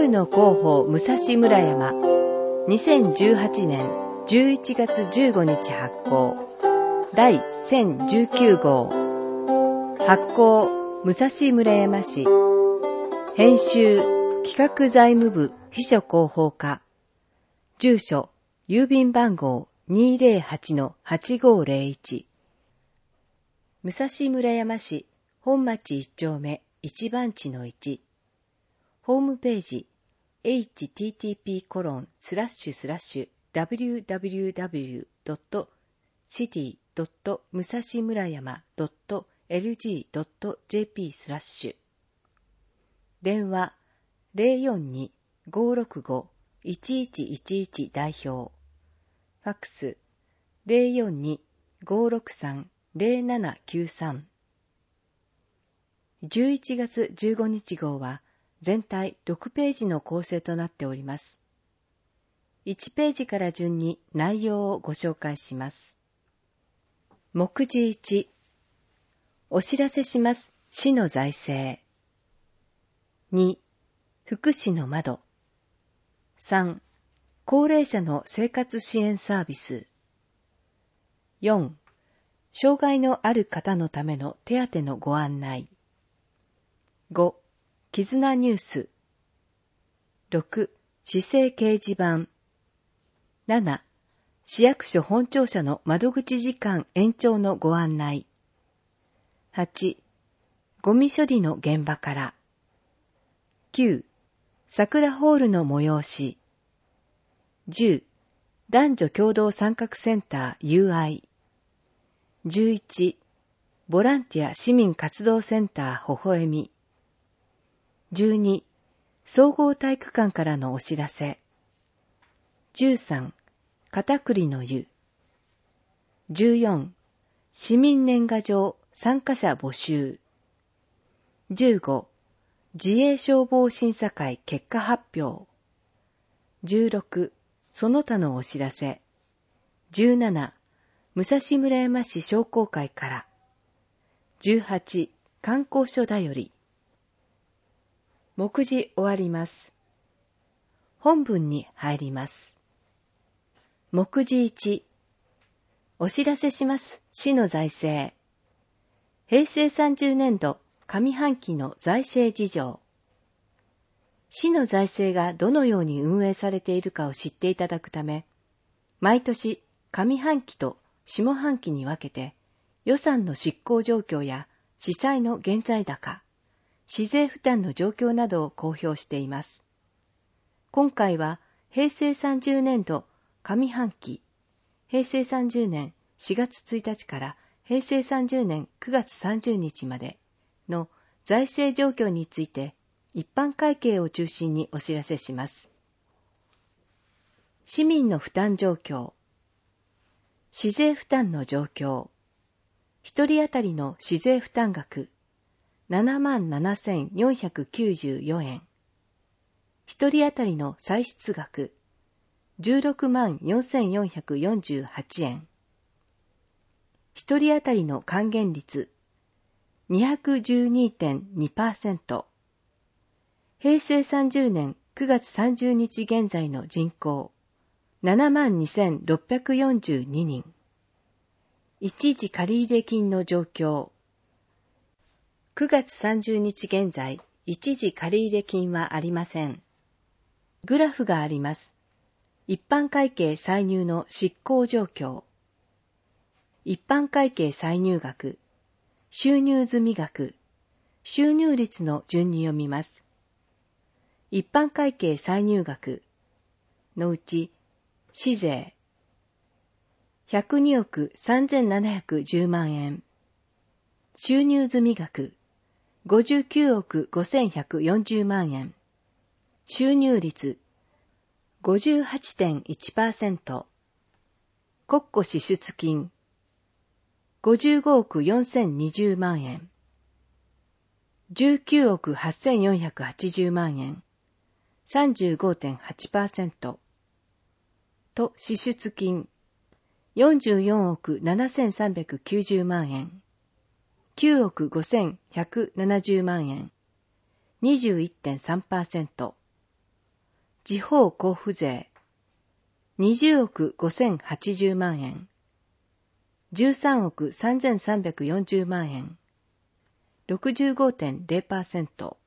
春の広報武蔵村山2018年11月15日発行第1019号発行武蔵村山市編集企画財務部秘書広報課住所郵便番号 208-8501 武蔵村山市本町1丁目1番地の1ホームページ http://www.city.musashimurayama.lg.jp/ 電話 042-565-1111 代表ファックス 042-563-0793 11月15日号は全体6ページの構成となっております。1ページから順に内容をご紹介します。目次1、お知らせします。市の財政。2、福祉の窓。3、高齢者の生活支援サービス。4、障害のある方のための手当のご案内。5、絆ニュース。6、市政掲示板。7、市役所本庁舎の窓口時間延長のご案内。8、ゴミ処理の現場から。9、桜ホールの催し。10、男女共同参画センター UI。11、ボランティア市民活動センターほほえみ。12、総合体育館からのお知らせ。13、片栗の湯。14、市民年賀状参加者募集。15、自衛消防審査会結果発表。16、その他のお知らせ。17、武蔵村山市商工会から。18、観光所だより。目次終わります。本文に入ります。目次1、お知らせします。市の財政。平成30年度上半期の財政事情。市の財政がどのように運営されているかを知っていただくため、毎年上半期と下半期に分けて予算の執行状況や司祭の現在高、市税負担の状況などを公表しています。今回は平成30年度上半期、平成30年4月1日から平成30年9月30日までの財政状況について一般会計を中心にお知らせします。市民の負担状況、市税負担の状況、一人当たりの市税負担額、77,494 円。一人当たりの歳出額、164,448 円。一人当たりの還元率、212.2%。平成30年9月30日現在の人口、72,642 人。一時借入金の状況。9月30日現在、一時借入金はありません。グラフがあります。一般会計歳入の執行状況。一般会計歳入額、収入済額、収入率の順に読みます。一般会計歳入額のうち、市税、102億3710万円。収入済額、59億5140万円。収入率、58.1%。国庫支出金、55億4020万円。19億8480万円。35.8%。と支出金、44億7390万円。9億5170万円。21.3%。 地方交付税20億5080万円、13億3340万円、65.0%。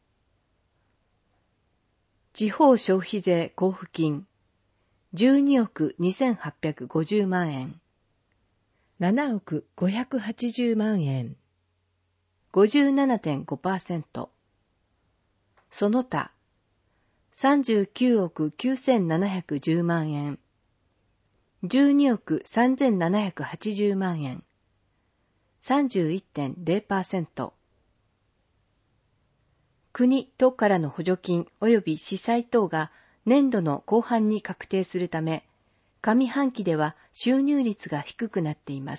地方消費税交付金12億2850万円、7億580万円、57.5%。その他、39億9710万円、12億3780万円、31.0%。国等からの補助金及び司祭等が年度の後半に確定するため、上半期では収入率が低くなっています。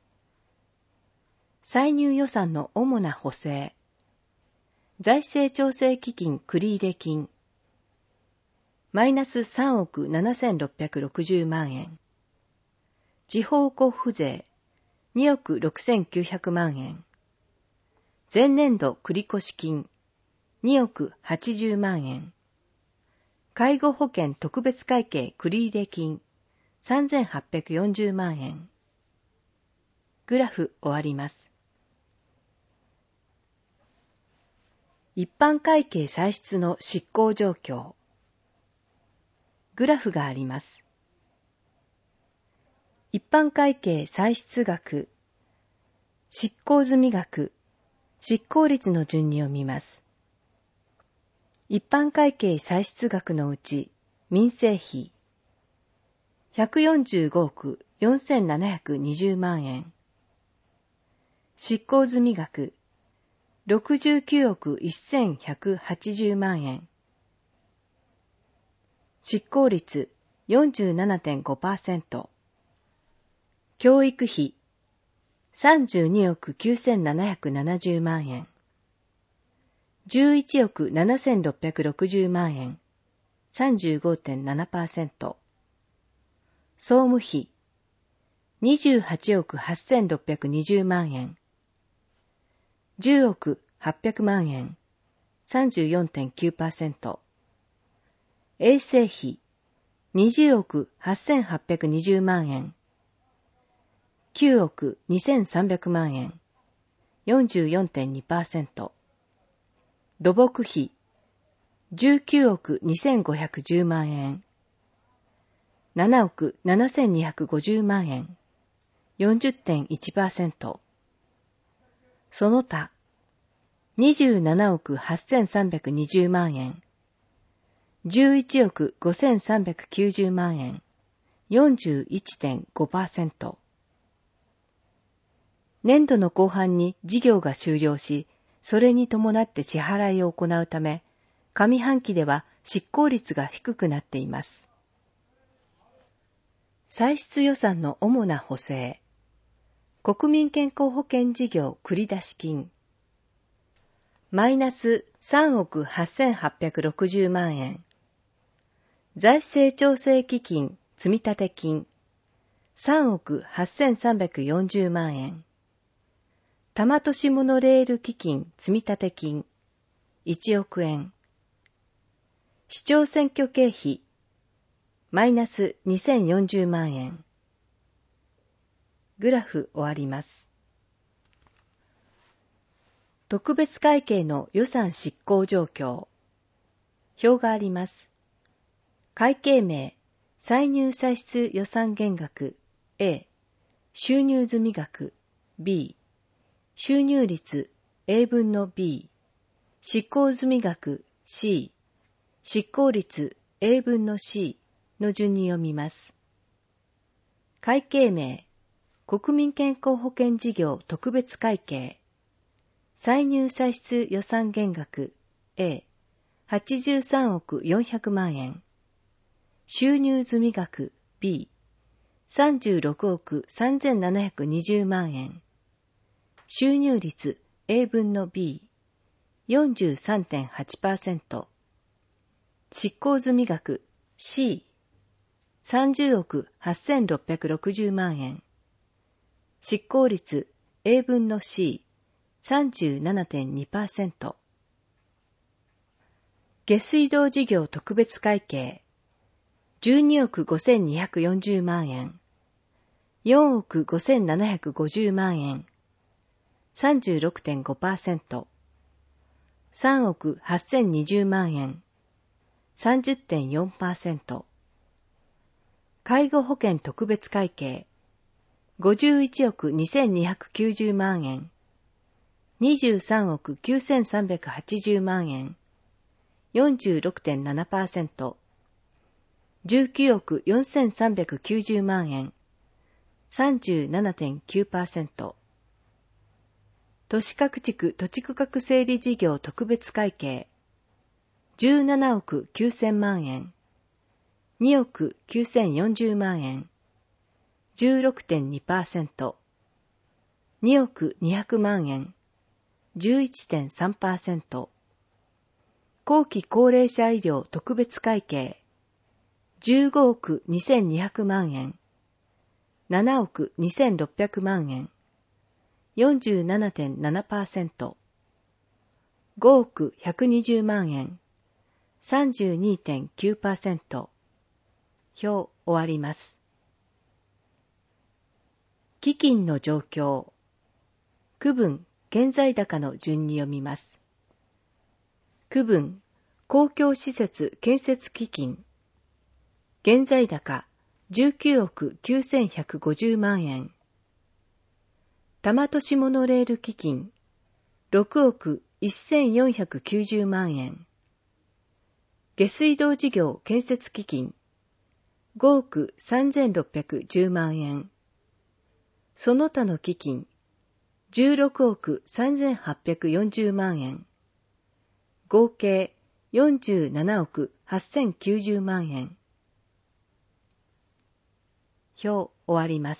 歳入予算の主な補正。財政調整基金繰入金。マイナス3億7660万円。地方交付税2億6900万円。前年度繰越金2億80万円。介護保険特別会計繰入金3840万円。グラフ終わります。一般会計歳出の執行状況。グラフがあります。一般会計歳出額、執行済額、執行率の順に読みます。一般会計歳出額のうち、民生費、145億4720万円。執行済額、69億1180万円。執行率 47.5%。教育費、32億9770万円。11億7660万円。35.7%。総務費、28億8620万円。10億800万円。34.9%。衛生費、20億8820万円。9億2300万円。44.2%。土木費、19億2510万円。7億7250万円。40.1%。その他、27億8320万円。11億5390万円。41.5%。年度の後半に事業が終了し、それに伴って支払いを行うため、上半期では執行率が低くなっています。歳出予算の主な補正。国民健康保険事業繰出金。マイナス3億8860万円。財政調整基金積立金。3億8340万円。多摩都市モノレール基金積立金1億円。市長選挙経費マイナス2040万円。グラフ終わります。特別会計の予算執行状況。表があります。会計名、歳入歳出予算減額 A、収入済額 B、収入率 A 分の B、執行済額 C、執行率 A 分の C の順に読みます。会計名、国民健康保険事業特別会計、歳入歳出予算減額 A、83億400万円、収入済額 B、36億3720万円、収入率 A 分の B、43.8%、執行済額 C、30億8660万円、執行率 A 分の C、37.2%。 下水道事業特別会計12億5240万円、4億5750万円、36.5%、3億8020万円、30.4%、介護保険特別会計51億2290万円、23億9380万円、46.7%、19億4390万円、37.9%、都市各地区土地区画整理事業特別会計17億9000万円、2億9040万円、16.2%、2億200万円、11.3%、後期高齢者医療特別会計15億2200万円、7億2600万円、47.7%、5億120万円、32.9%。表終わります。基金の状況。区分、現在高の順に読みます。区分、公共施設建設基金。現在高、19億9150万円。多摩都市モノレール基金、6億1490万円。下水道事業建設基金、5億3610万円。その他の基金、16億3840万円。合計47億8090万円。表終わります。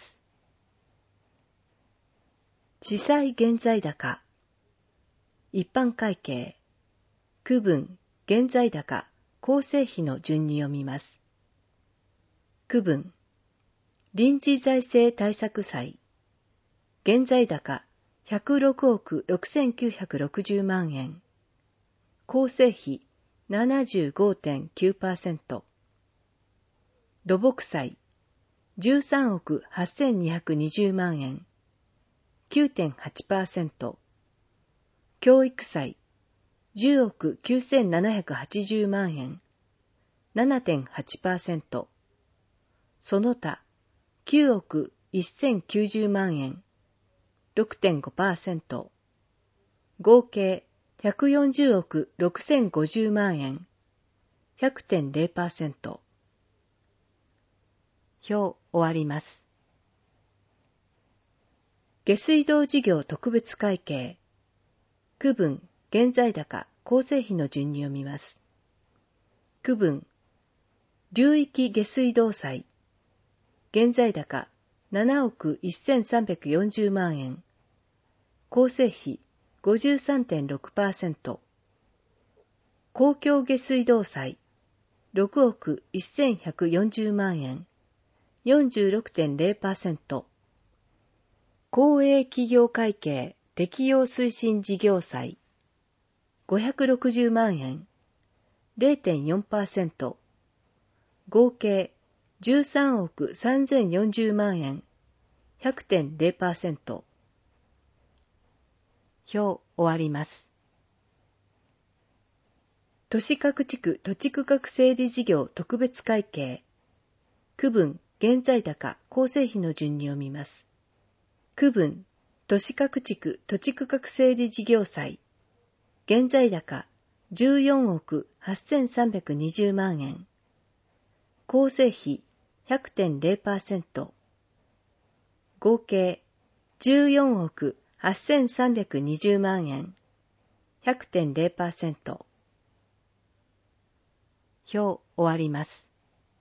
地債現在高。一般会計。区分、現在高、構成比の順に読みます。区分、臨時財政対策債。現在高106億6960万円。構成比 75.9%。土木債13億8220万円。9.8%。教育債10億9780万円。7.8%。その他9億1090万円。6.5%。合計140億6050万円。100.0%。表終わります。下水道事業特別会計。区分、現在高、構成比の順に読みます。区分、流域下水道債。現在高7億1340万円。構成比 53.6%。公共下水道債6億1140万円。46.0%。公営企業会計適用推進事業債560万円。0.4%。合計13億3040万円。100.0%。表終わります。都市各地区土地区画整理事業特別会計。区分、現在高、構成比の順に読みます。区分、都市各地区土地区画整理事業債。現在高14億8320万円。構成比 100.0%。合計14億8320万円。100.0%。表終わります。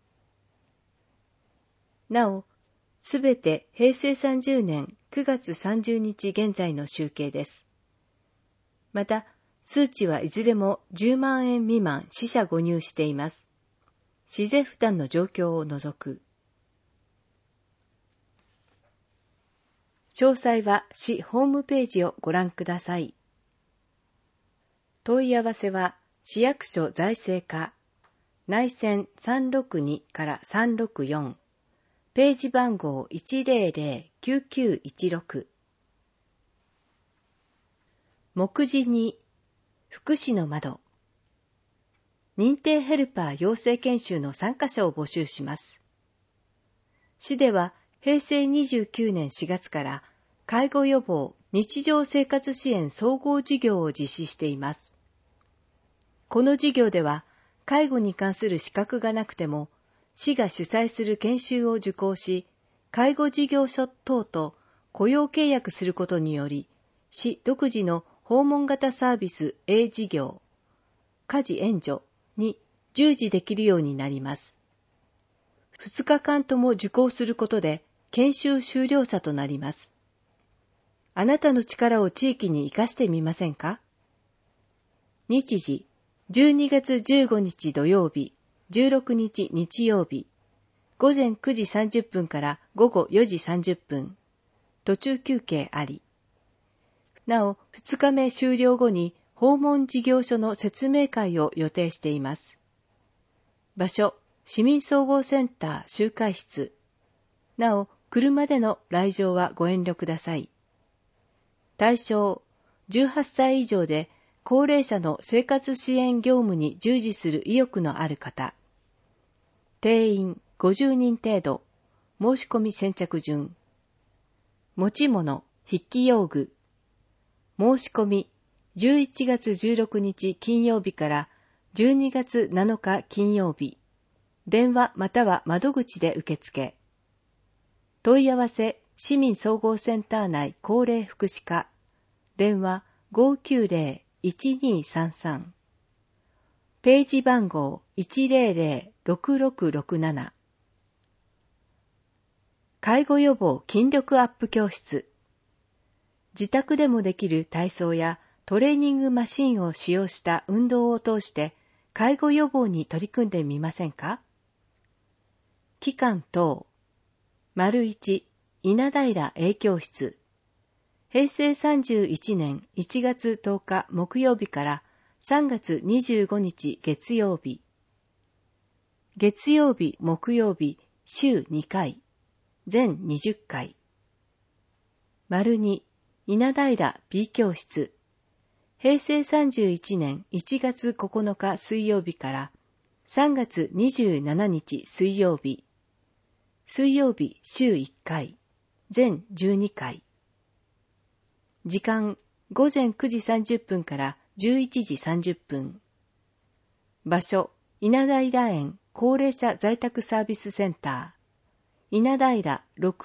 なお、すべて平成30年9月30日現在の集計です。また、数値はいずれも10万円未満四捨五入しています。市税負担の状況を除く。詳細は市ホームページをご覧ください。問い合わせは市役所財政課、内線362から364、ページ番号 100-9916。目次2、福祉の窓。認定ヘルパー養成研修の参加者を募集します。市では平成29年4月から介護予防日常生活支援総合事業を実施しています。この事業では介護に関する資格がなくても市が主催する研修を受講し、介護事業所等と雇用契約することにより、市独自の訪問型サービス A 事業、家事援助に従事できるようになります。2日間とも受講することで研修修了者となります。あなたの力を地域に生かしてみませんか？日時、12月15日土曜日、16日日曜日、午前9時30分から午後4時30分、途中休憩あり。なお、2日目終了後に訪問事業所の説明会を予定しています。場所、市民総合センター集会室。なお、車での来場はご遠慮ください。対象、18歳以上で高齢者の生活支援業務に従事する意欲のある方。定員50人程度。申し込み先着順。持ち物、筆記用具。申し込み、11月16日金曜日から12月7日金曜日。電話または窓口で受付。問い合わせ、市民総合センター内高齢福祉課。電話 590-1233。ページ番号 100-6667。介護予防筋力アップ教室。自宅でもできる体操やトレーニングマシンを使用した運動を通して介護予防に取り組んでみませんか？期間等。1、稲平 A 教室。平成31年1月10日木曜日から3月25日月曜日。月曜日、木曜日、週2回。全20回。2、稲平 B 教室。平成31年1月9日水曜日から3月27日水曜日。水曜日週1回。全12回。時間、午前9時30分から11時30分。場所、稲平園高齢者在宅サービスセンター。稲平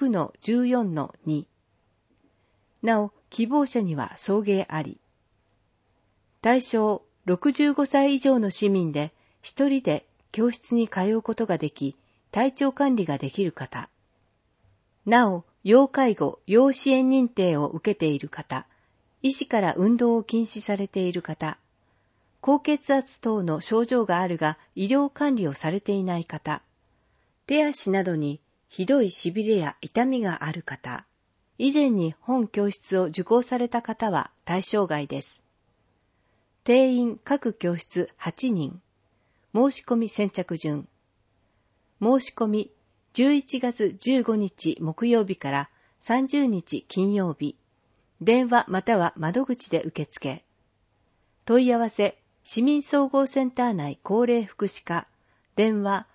6-14-2。なお、希望者には送迎あり。対象、65歳以上の市民で一人で教室に通うことができ、体調管理ができる方。なお、要介護・要支援認定を受けている方、医師から運動を禁止されている方、高血圧等の症状があるが医療管理をされていない方、手足などにひどいしびれや痛みがある方、以前に本教室を受講された方は対象外です。定員各教室8人。申し込み先着順。申し込み11月15日木曜日から30日金曜日。電話または窓口で受付。問い合わせ、市民総合センター内高齢福祉課。電話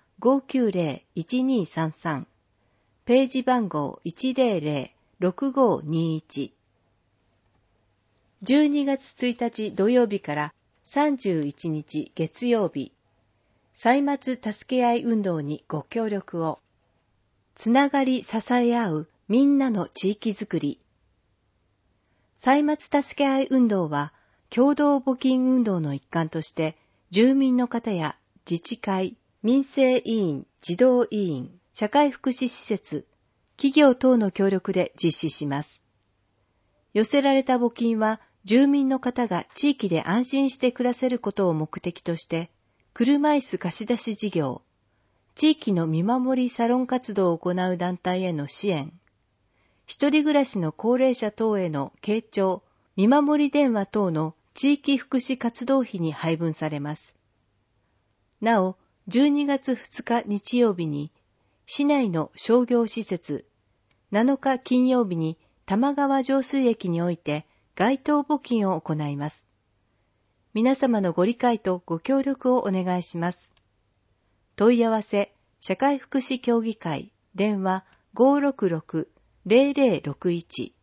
590-1233。ページ番号 100-6521。12月1日土曜日から31日月曜日。歳末助け合い運動にご協力を。つながり支え合うみんなの地域づくり。歳末助け合い運動は共同募金運動の一環として住民の方や自治会、民生委員、児童委員、社会福祉施設、企業等の協力で実施します。寄せられた募金は住民の方が地域で安心して暮らせることを目的として車椅子貸し出し事業、地域の見守りサロン活動を行う団体への支援、一人暮らしの高齢者等への傾聴、見守り電話等の地域福祉活動費に配分されます。なお、12月2日日曜日に、市内の商業施設、7日金曜日に玉川上水駅において街頭募金を行います。皆様のご理解とご協力をお願いします。問い合わせ、社会福祉協議会、電話 566-0061。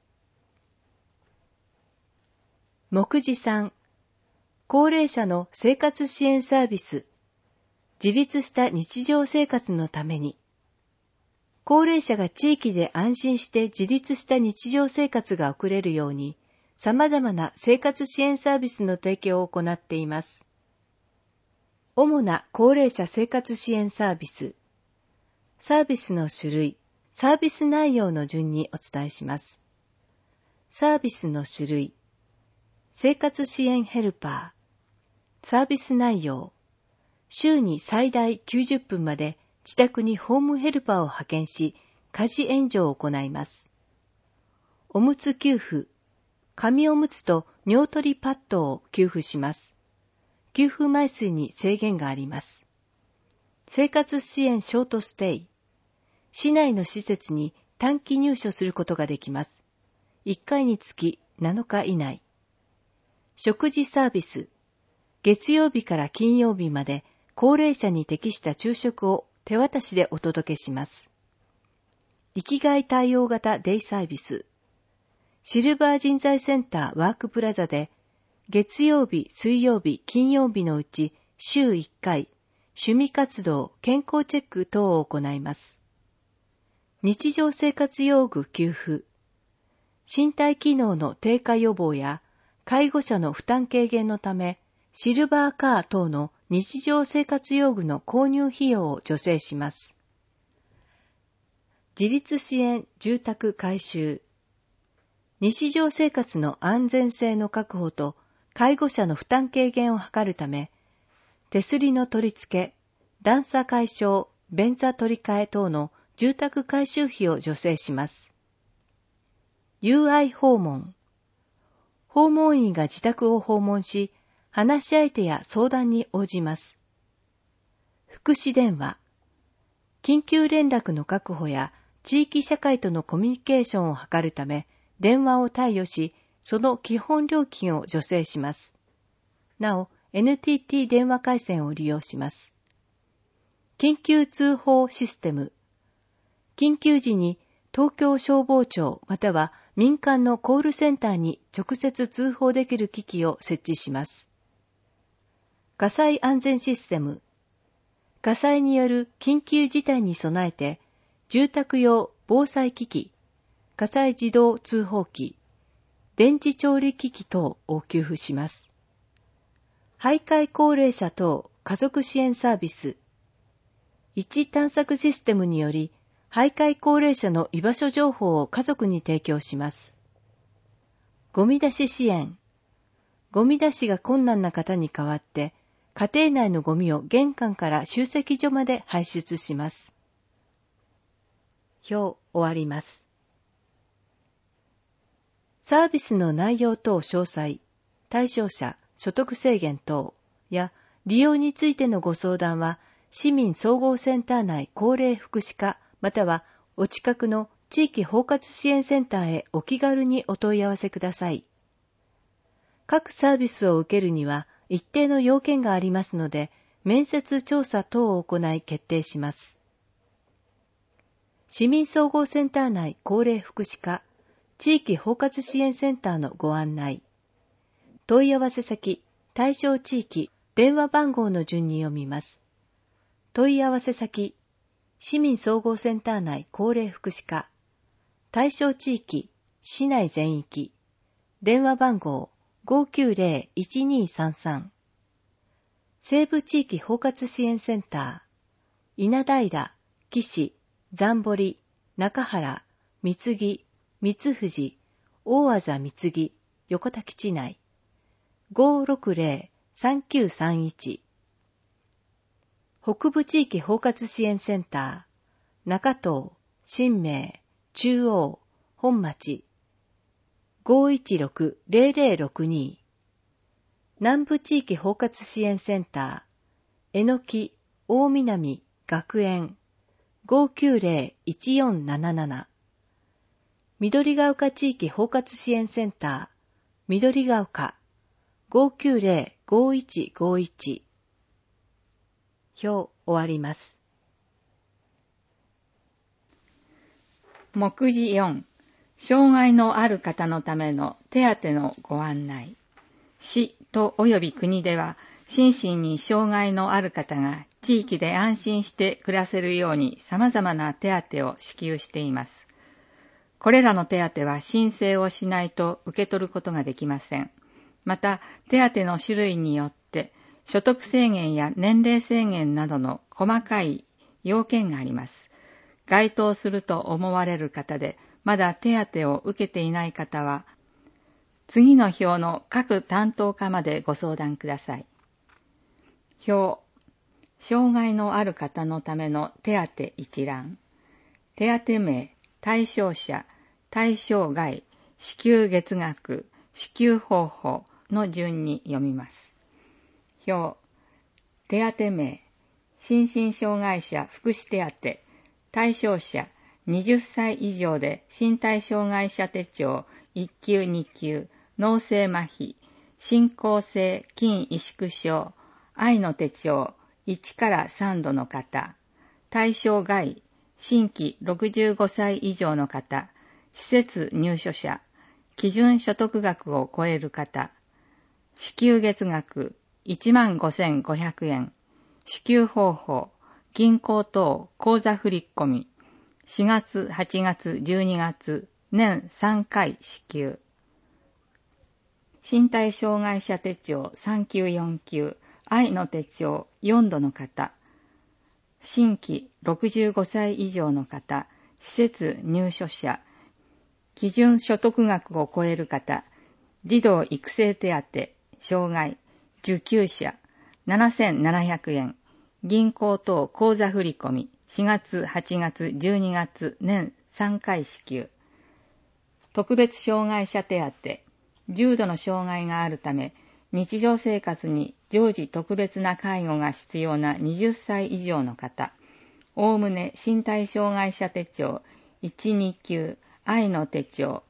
目次3、高齢者の生活支援サービス、自立した日常生活のために、高齢者が地域で安心して自立した日常生活が送れるように、様々な生活支援サービスの提供を行っています。主な高齢者生活支援サービス。サービスの種類、サービス内容の順にお伝えします。サービスの種類。生活支援ヘルパー。サービス内容。週に最大90分まで自宅にホームヘルパーを派遣し、家事援助を行います。おむつ給付。紙おむつと尿取りパッドを給付します。給付枚数に制限があります。生活支援ショートステイ。市内の施設に短期入所することができます。1回につき7日以内。食事サービス。月曜日から金曜日まで高齢者に適した昼食を手渡しでお届けします。生きがい対応型デイサービス。シルバー人材センターワークプラザで、月曜日、水曜日、金曜日のうち週1回、趣味活動、健康チェック等を行います。日常生活用具給付。身体機能の低下予防や、介護者の負担軽減のため、シルバーカー等の日常生活用具の購入費用を助成します。自立支援住宅改修。日常生活の安全性の確保と介護者の負担軽減を図るため、手すりの取り付け、段差解消、便座取り替え等の住宅改修費を助成します。友愛訪問。訪問員が自宅を訪問し、話し相手や相談に応じます。福祉電話。緊急連絡の確保や地域社会とのコミュニケーションを図るため、電話を貸与し、その基本料金を助成します。なお、NTT 電話回線を利用します。緊急通報システム。緊急時に東京消防庁または民間のコールセンターに直接通報できる機器を設置します。火災安全システム。火災による緊急事態に備えて、住宅用防災機器、火災自動通報機、電磁調理機器等を給付します。徘徊高齢者等家族支援サービス。位置探索システムにより、徘徊高齢者の居場所情報を家族に提供します。ゴミ出し支援。ゴミ出しが困難な方に代わって、家庭内のゴミを玄関から集積所まで排出します。表終わります。サービスの内容等詳細、対象者、所得制限等や利用についてのご相談は、市民総合センター内高齢福祉課またはお近くの地域包括支援センターへお気軽にお問い合わせください。各サービスを受けるには一定の要件がありますので、面接調査等を行い決定します。市民総合センター内高齢福祉課地域包括支援センターのご案内。問い合わせ先、対象地域、電話番号の順に読みます。問い合わせ先、市民総合センター内高齢福祉課、対象地域、市内全域、電話番号 590-1233、西部地域包括支援センター、稲平、岸、残堀、中原、三木、三藤、大字三木、横田基地内、560-3931、北部地域包括支援センター、中東、新明、中央、本町、516-0062、 南部地域包括支援センター、えのき大南学園 590-1477 緑が丘地域包括支援センター、緑が丘 590-5151 表終わります。 目次4、障害のある方のための手当のご案内。市と及び国では、心身に障害のある方が地域で安心して暮らせるように様々な手当を支給しています。これらの手当は申請をしないと受け取ることができません。また、手当の種類によって所得制限や年齢制限などの細かい要件があります。該当すると思われる方で、まだ手当を受けていない方は、次の表の各担当課までご相談ください。表、障害のある方のための手当一覧。手当名、対象者、対象外、支給月額、支給方法の順に読みます。表、手当名、心身障害者福祉手当、対象者、20歳以上で身体障害者手帳1級2級、脳性麻痺、進行性筋萎縮症、愛の手帳1から3度の方、対象外、新規65歳以上の方、施設入所者、基準所得額を超える方、支給月額 15,500 円、支給方法、銀行等口座振込、4月、8月、12月、年3回支給。身体障害者手帳3級4級、愛の手帳4度の方、新規65歳以上の方、施設入所者、基準所得額を超える方、児童育成手当、障害、受給者、7,700 円、銀行等口座振込、4月、8月、12月、年3回支給。特別障害者手当、重度の障害があるため、日常生活に常時特別な介護が必要な20歳以上の方、おおむね身体障害者手帳1、2級、愛の手帳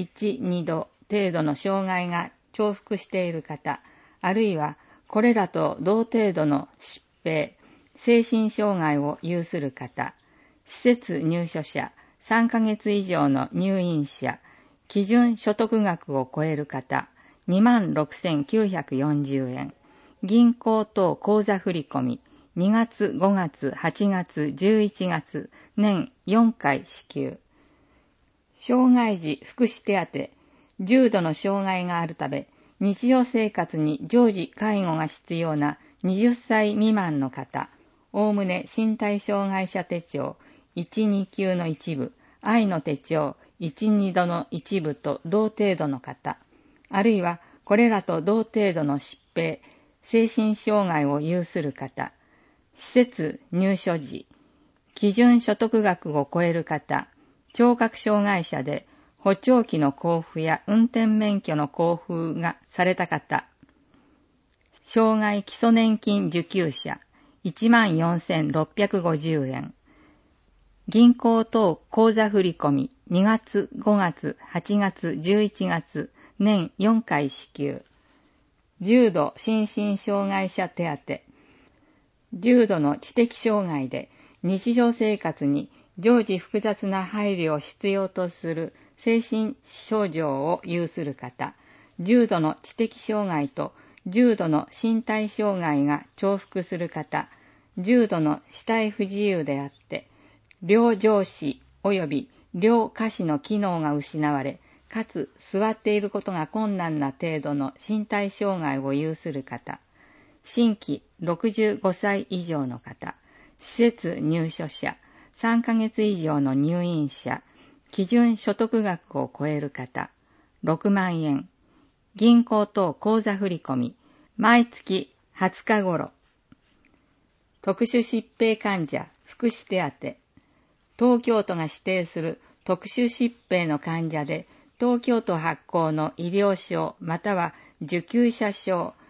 1、2度程度の障害が重複している方、あるいはこれらと同程度の疾病、精神障害を有する方、施設入所者、3ヶ月以上の入院者、基準所得額を超える方、26,940 円、銀行等口座振込、2月、5月、8月、11月、年4回支給。障害児福祉手当、重度の障害があるため、日常生活に常時介護が必要な20歳未満の方、おおむね身体障害者手帳1、2級の一部、愛の手帳1、2度の一部と同程度の方、あるいはこれらと同程度の疾病、精神障害を有する方、施設入所時、基準所得額を超える方、聴覚障害者で補聴器の交付や運転免許の交付がされた方、障害基礎年金受給者、14,650 円、銀行等口座振込2月、5月、8月、11月、年4回支給。重度心身障害者手当。重度の知的障害で日常生活に常時複雑な配慮を必要とする精神症状を有する方、重度の知的障害と重度の身体障害が重複する方、重度の肢体不自由であって、両上肢及び両下肢の機能が失われ、かつ座っていることが困難な程度の身体障害を有する方、新規65歳以上の方、施設入所者、3ヶ月以上の入院者、基準所得額を超える方、6万円、銀行等口座振込、毎月20日頃、特殊疾病患者福祉手当、東京都が指定する特殊疾病の患者で、東京都発行の医療証または受給者証、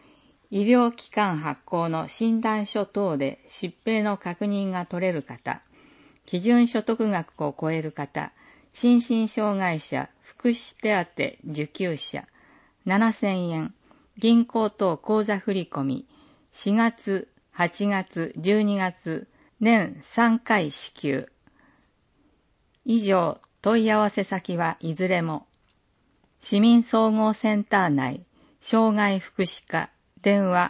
医療機関発行の診断書等で疾病の確認が取れる方、基準所得額を超える方、心身障害者、福祉手当受給者、7000円、銀行等口座振込、4月、8月、12月、年3回支給。以上、問い合わせ先はいずれも、市民総合センター内、障害福祉課、電話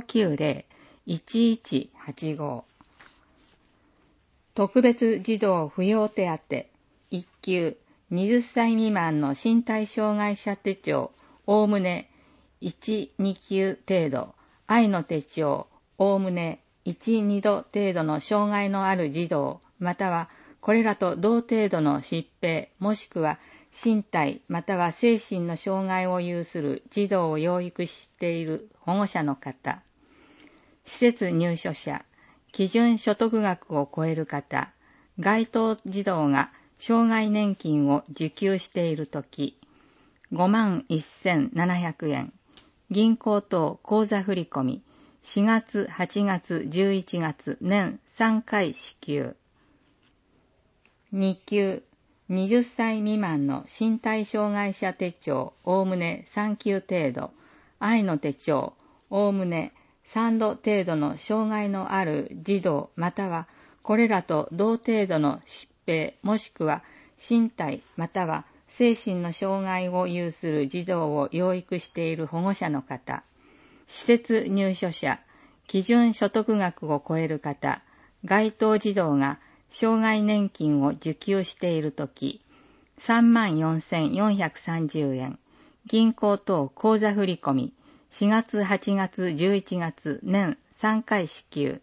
590-1185。特別児童扶養手当、1級、20歳未満の身体障害者手帳、おおむね1、2級程度、愛の手帳、おおむね1、2度程度の障害のある児童、またはこれらと同程度の疾病、もしくは身体または精神の障害を有する児童を養育している保護者の方、施設入所者、基準所得額を超える方、該当児童が障害年金を受給しているとき、51,700円、銀行等口座振込、4月、8月、11月、年3回支給。2級、20歳未満の身体障害者手帳、おおむね3級程度、愛の手帳、おおむね3度程度の障害のある児童またはこれらと同程度の疾病もしくは身体または精神の障害を有する児童を養育している保護者の方、施設入所者、基準所得額を超える方、該当児童が障害年金を受給しているとき、34,430円、銀行等口座振込、4月、8月、11月、年3回支給。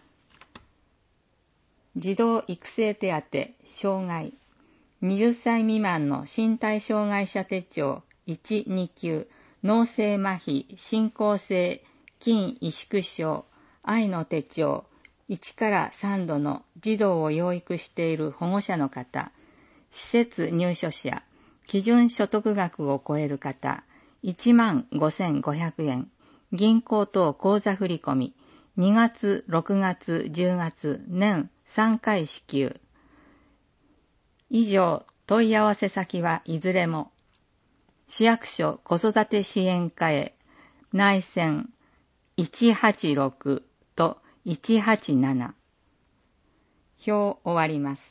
児童育成手当、障害、20歳未満の身体障害者手帳、1、2級、脳性麻痺、進行性、筋萎縮症、愛の手帳、1から3度の児童を養育している保護者の方、施設入所者、基準所得額を超える方、15,500円、銀行等口座振込、2月、6月、10月、年3回支給。以上、問い合わせ先はいずれも、市役所子育て支援課へ、内線186と187。表終わります。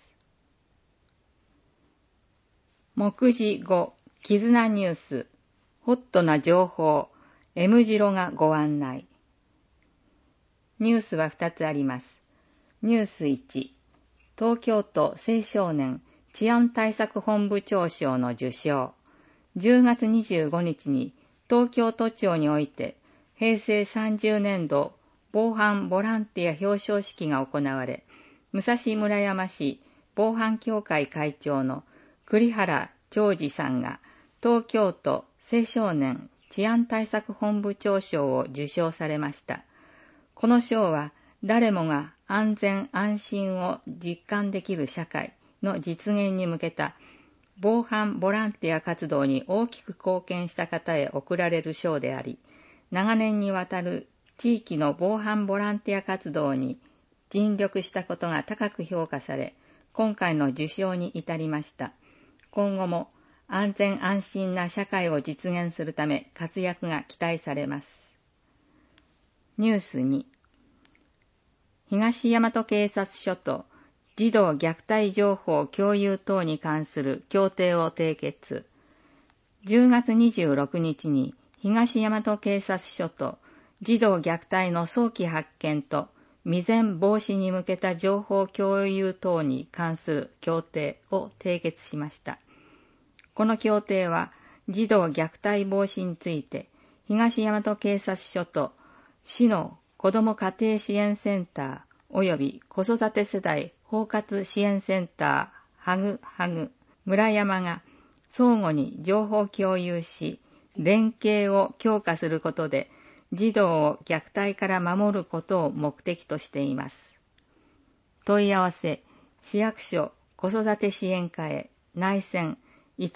目次5、絆ニュース、ホットな情報、M 字路がご案内。ニュースは2つあります。ニュース1、東京都青少年治安対策本部長賞の受賞。10月25日に東京都庁において平成30年度防犯ボランティア表彰式が行われ、武蔵村山市防犯協会会長の栗原長治さんが東京都青少年治安対策本部長賞を受賞されました。この賞は誰もが安全安心を実感できる社会の実現に向けた防犯ボランティア活動に大きく貢献した方へ贈られる賞であり、長年にわたる地域の防犯ボランティア活動に尽力したことが高く評価され、今回の受賞に至りました。今後も安全安心な社会を実現するため活躍が期待されます。ニュース2、東大和警察署と児童虐待情報共有等に関する協定を締結。10月26日に東大和警察署と児童虐待の早期発見と未然防止に向けた情報共有等に関する協定を締結しました。この協定は児童虐待防止について東大和警察署と市の子ども家庭支援センター及び子育て世代包括支援センターハグ村山が相互に情報共有し連携を強化することで児童を虐待から守ることを目的としています。問い合わせ、市役所子育て支援課へ内線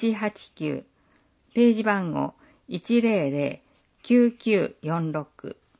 189、ページ番号 100-9946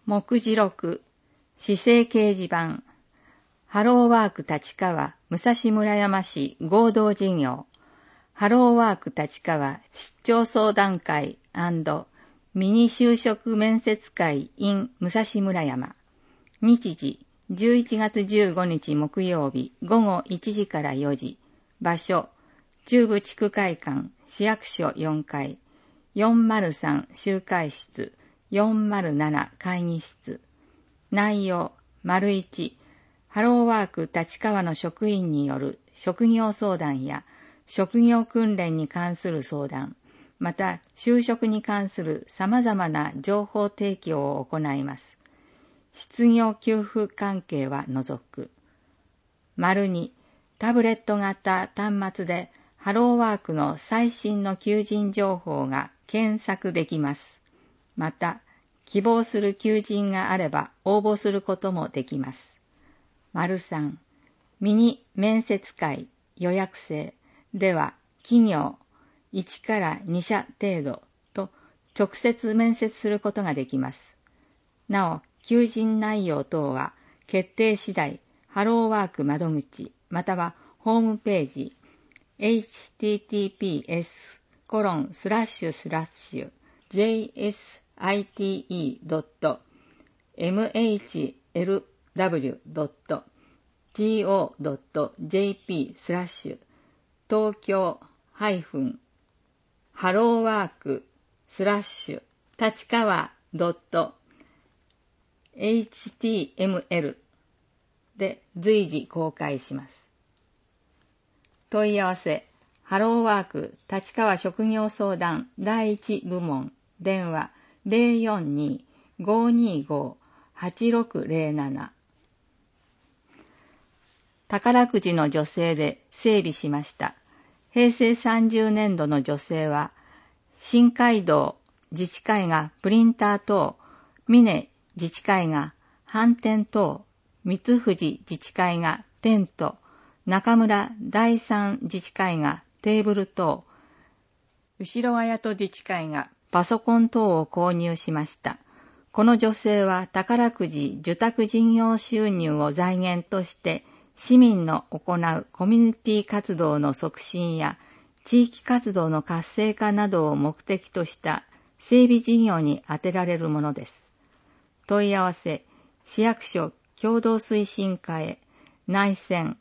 目次録、市政掲示板、ハローワーク立川武蔵村山市合同事業、ハローワーク立川出張相談会&ミニ就職面接会 in 武蔵村山。日時、11月15日木曜日午後1時から4時。場所、中部地区会館市役所4階、403集会室、407会議室。内容、1、ハローワーク立川の職員による職業相談や職業訓練に関する相談、また就職に関する様々な情報提供を行います。失業給付関係は除く。2、タブレット型端末でハローワークの最新の求人情報が検索できます。また、希望する求人があれば応募することもできます。3、ミニ面接会予約制では企業1から2社程度と直接面接することができます。なお、求人内容等は決定次第ハローワーク窓口またはホームページ https://jste.mhlw.go.jp/ 東京ハローワーク立川 .html で随時公開します。問い合わせ、ハローワーク立川職業相談第1部門電話 042-525-8607。宝くじの助成で整備しました。平成30年度の助成は、新街道自治会がプリンター等、峰自治会が飯店等、三藤自治会がテント、中村第三自治会がテーブル等、後ろ綾戸自治会がパソコン等を購入しました。この助成は宝くじ受託事業収入を財源として市民の行うコミュニティ活動の促進や地域活動の活性化などを目的とした整備事業に充てられるものです。問い合わせ、市役所共同推進課へ内線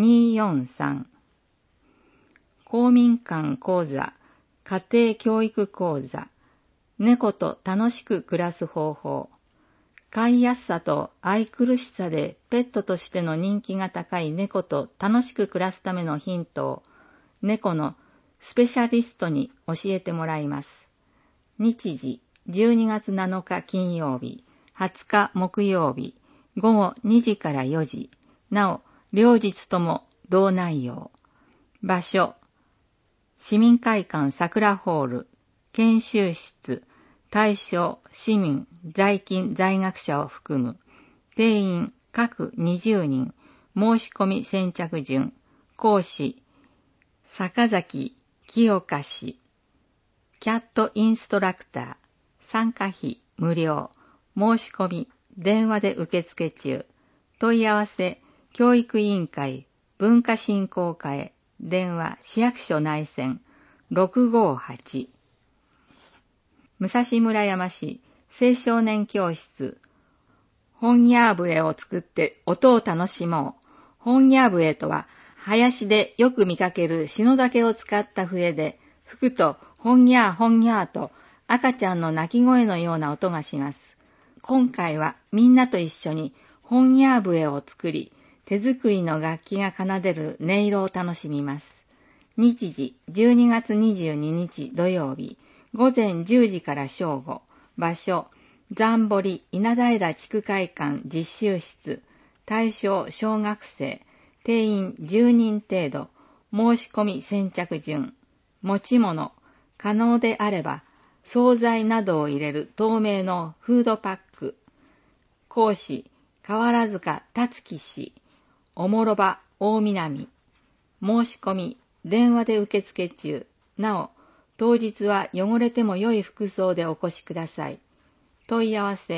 243。公民館講座、家庭教育講座、猫と楽しく暮らす方法、飼いやすさと愛くるしさでペットとしての人気が高い猫と楽しく暮らすためのヒントを猫のスペシャリストに教えてもらいます。日時12月7日金曜日、20日木曜日、午後2時から4時。なお、両日とも同内容。場所、市民会館桜ホール、研修室、対象、市民、在勤、在学者を含む。定員、各20人。申し込み先着順。講師、坂崎清香氏。キャットインストラクター。参加費、無料。申し込み、電話で受付中。問い合わせ、教育委員会、文化振興課へ。電話、市役所内線、658。武蔵村山市青少年教室、本屋笛を作って音を楽しもう。本屋笛とは、林でよく見かける篠竹を使った笛で、吹くと本屋本屋と赤ちゃんの泣き声のような音がします。今回はみんなと一緒に本屋笛を作り、手作りの楽器が奏でる音色を楽しみます。日時12月22日土曜日、午前10時から正午。場所、残堀稲平地区会館実習室。対象小学生。定員10人程度。申し込み先着順。持ち物。可能であれば、惣菜などを入れる透明のフードパック。講師、河原塚達樹氏。おもろば大南。申し込み、電話で受付中。なお、当日は汚れても良い服装でお越しください。問い合わせ、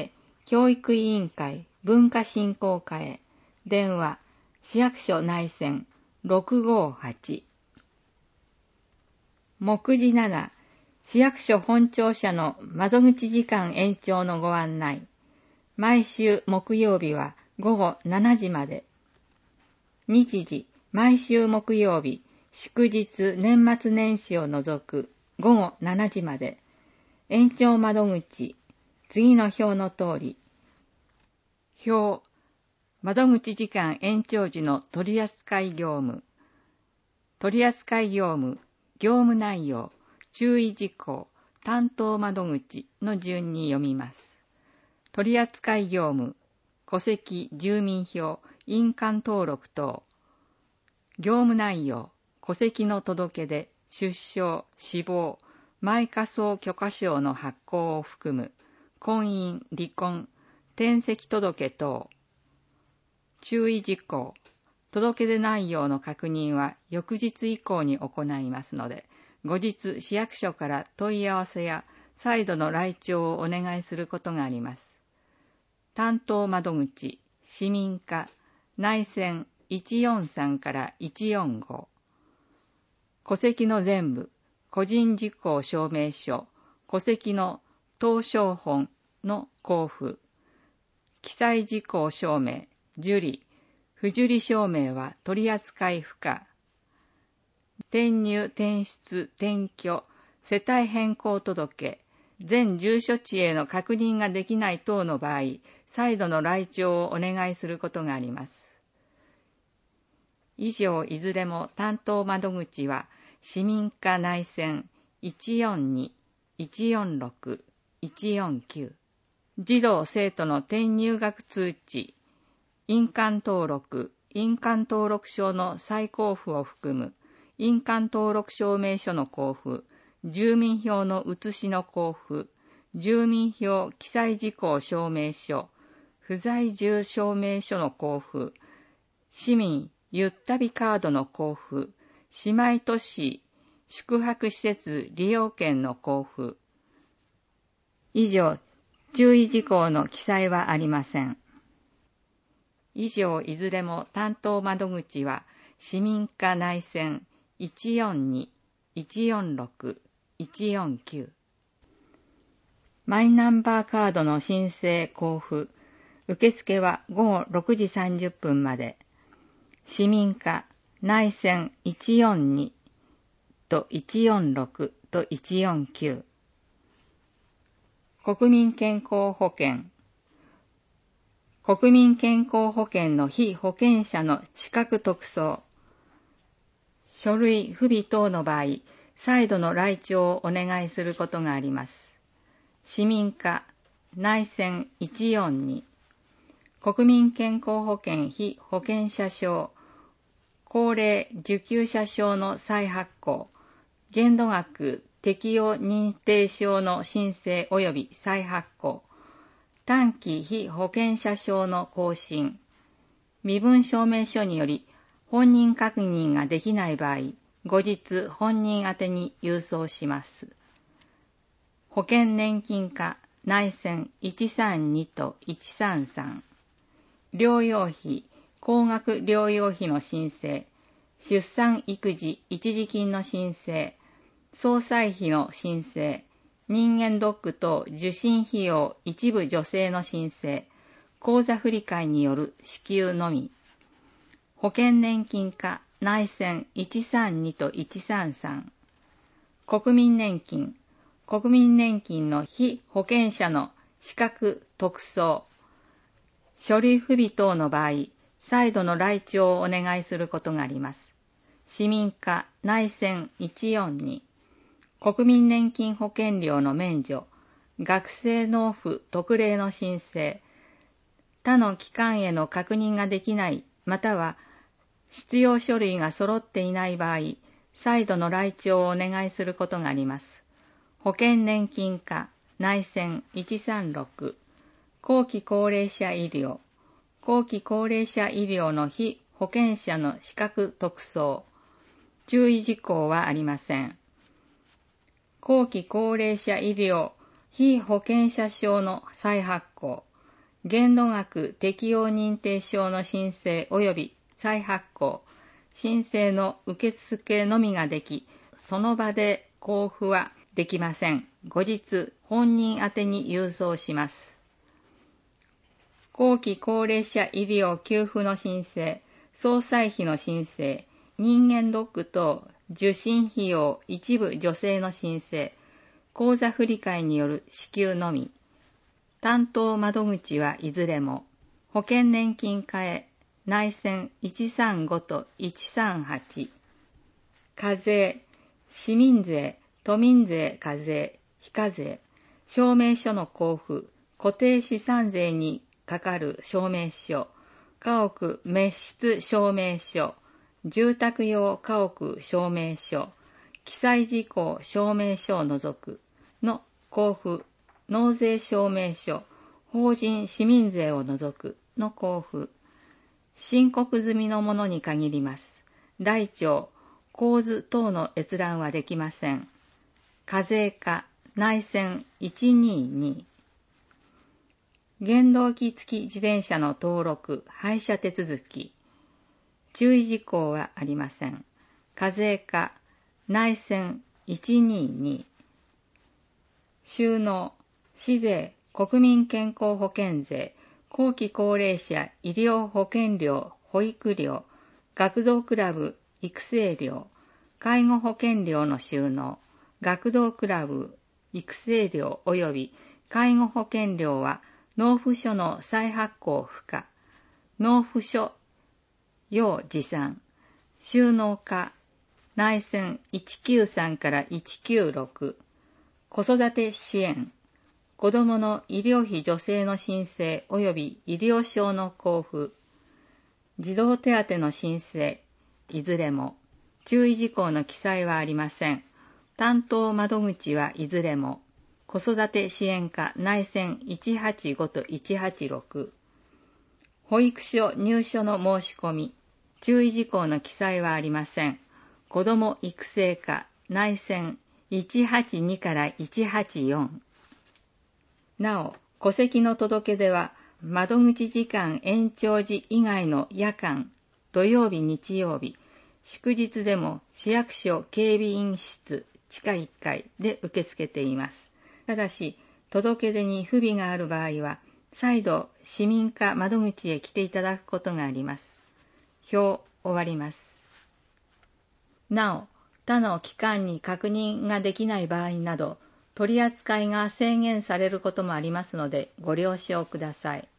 教育委員会文化振興課へ。電話、市役所内線 658。目次7、市役所本庁舎の窓口時間延長のご案内。毎週木曜日は午後7時まで。日時、毎週木曜日、祝日、年末年始を除く午後7時まで。延長窓口、次の表の通り。表、窓口時間延長時の取扱業務。取扱業務、業務内容、注意事項、担当窓口の順に読みます。取扱業務、戸籍、住民票、印鑑登録等。業務内容、戸籍の届け出、出生、死亡、埋火葬許可証の発行を含む、婚姻、離婚、転籍届等。注意事項、届け出内容の確認は翌日以降に行いますので、後日市役所から問い合わせや再度の来庁をお願いすることがあります。担当窓口、市民課、内線143から145。戸籍の全部、個人事項証明書、戸籍の謄証本の交付。記載事項証明、受理、不受理証明は取扱不可。転入、転出、転居、世帯変更届、全住所地への確認ができない等の場合、再度の来庁をお願いすることがあります。以上いずれも担当窓口は、市民課内線142、146、149。児童生徒の転入学通知、印鑑登録、印鑑登録証の再交付を含む、印鑑登録証明書の交付、住民票の写しの交付、住民票記載事項証明書、不在住証明書の交付、市民ゆったびカードの交付、姉妹都市宿泊施設利用券の交付。以上、注意事項の記載はありません。以上いずれも担当窓口は市民課内線142、146、149。マイナンバーカードの申請交付。受付は午後6時30分まで。市民課内線142と146と149。国民健康保険。国民健康保険の被保険者の資格特捜。書類不備等の場合、再度の来庁をお願いすることがあります。市民課内線142。国民健康保険被保険者証。高齢受給者証の再発行。限度額適用認定証の申請及び再発行。短期被保険者証の更新。身分証明書により本人確認ができない場合、後日本人宛に郵送します。保険年金課内線132と133。療養費、高額療養費の申請、出産育児一時金の申請、総裁費の申請、人間ドック等受診費用一部助成の申請、口座振替による支給のみ。保険年金課内線132と133。国民年金、国民年金の被保険者の資格特捜。書類不備等の場合、再度の来庁をお願いすることがあります。市民課内線142。国民年金保険料の免除、学生納付特例の申請、他の機関への確認ができない、または必要書類が揃っていない場合、再度の来庁をお願いすることがあります。保険年金課内線136。後期高齢者医療、後期高齢者医療の被保険者の資格特捜。注意事項はありません。後期高齢者医療被保険者証の再発行、 限度額適用認定証の申請及び再発行、申請の受付のみができ、その場で交付はできません。後日、本人宛てに郵送します。後期高齢者医療給付の申請、総歳費の申請、人間ドック等受診費用一部助成の申請、口座振替による支給のみ。担当窓口はいずれも、保険年金課へ内線135と138、課税、市民税、都民税課税、非課税、証明書の交付、固定資産税にかかる証明書、家屋滅失証明書、住宅用家屋証明書、記載事項証明書を除くの交付、納税証明書、法人市民税を除くの交付、申告済みのものに限ります。台帳、構図等の閲覧はできません。課税課、内線122。原動機付き自転車の登録、廃車手続き。注意事項はありません。課税課、内線122。収納、市税、国民健康保険税、後期高齢者医療保険料、保育料、学童クラブ育成料、介護保険料の収納、学童クラブ育成料及び介護保険料は納付書の再発行不可、納付書要持参、収納課、内線193から196、子育て支援、子どもの医療費助成の申請及び医療証の交付、児童手当の申請、いずれも注意事項の記載はありません。担当窓口はいずれも子育て支援課内線185と186、保育所入所の申し込み、注意事項の記載はありません。子ども育成課内線182から184。なお、戸籍の届け出は、窓口時間延長時以外の夜間、土曜日、日曜日、祝日でも市役所警備員室地下1階で受け付けています。ただし、届け出に不備がある場合は、再度市民課窓口へ来ていただくことがあります。表終わります。なお、他の機関に確認ができない場合など、取り扱いが制限されることもありますのでご了承ください。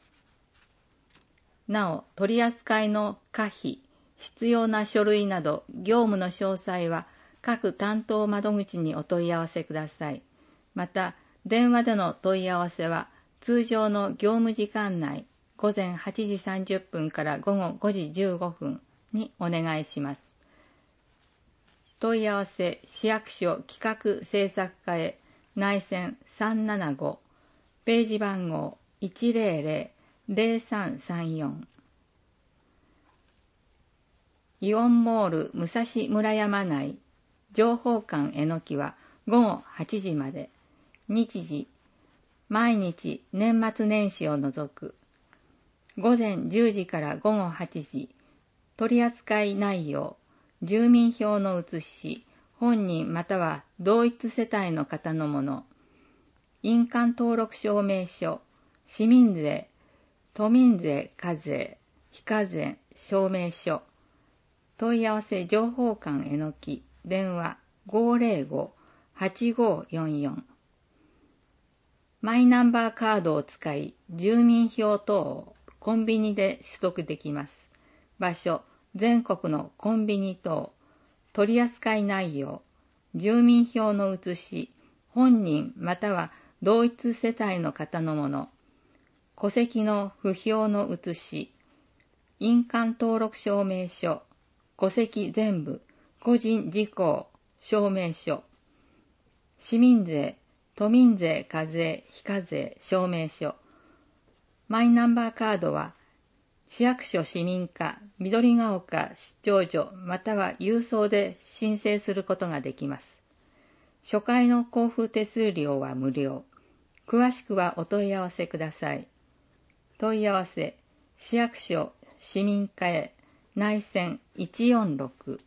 なお、取り扱いの可否、必要な書類など業務の詳細は各担当窓口にお問い合わせください。また、電話での問い合わせは通常の業務時間内、午前8時30分から午後5時15分にお願いします。問い合わせ市役所企画政策課へ内線375、ページ番号100-0334。イオンモール武蔵村山内情報館えのきは午後8時まで、日時、毎日年末年始を除く、午前10時から午後8時、取扱内容、住民票の写し、本人または同一世帯の方のもの、印鑑登録証明書、市民税、都民税課税、非課税証明書、問い合わせ情報館えのき、電話505-8544。マイナンバーカードを使い、住民票等をコンビニで取得できます。場所、全国のコンビニ等、取扱内容、住民票の写し、本人または同一世帯の方のもの、戸籍の不評の写し、印鑑登録証明書、戸籍全部、個人事項証明書、市民税、都民税課税非課税証明書、マイナンバーカードは、市役所市民課緑ヶ丘出張所または郵送で申請することができます。初回の交付手数料は無料。詳しくはお問い合わせください。 問い合わせ市役所市民課へ内線146。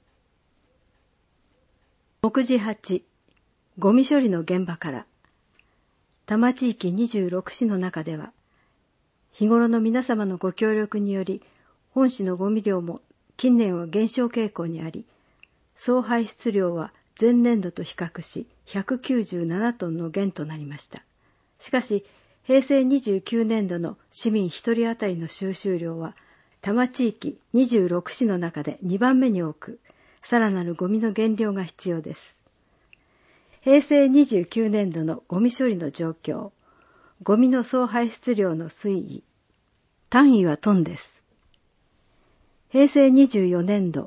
目次8、ゴミ処理の現場から。多摩地域26市の中では、日頃の皆様のご協力により、本市のゴミ量も近年は減少傾向にあり、総排出量は前年度と比較し197トンの減となりました。しかし、平成29年度の市民1人当たりの収集量は、多摩地域26市の中で2番目に多く、さらなるゴミの減量が必要です。平成29年度のゴミ処理の状況、ゴミの総排出量の推移、単位はトンです。平成24年度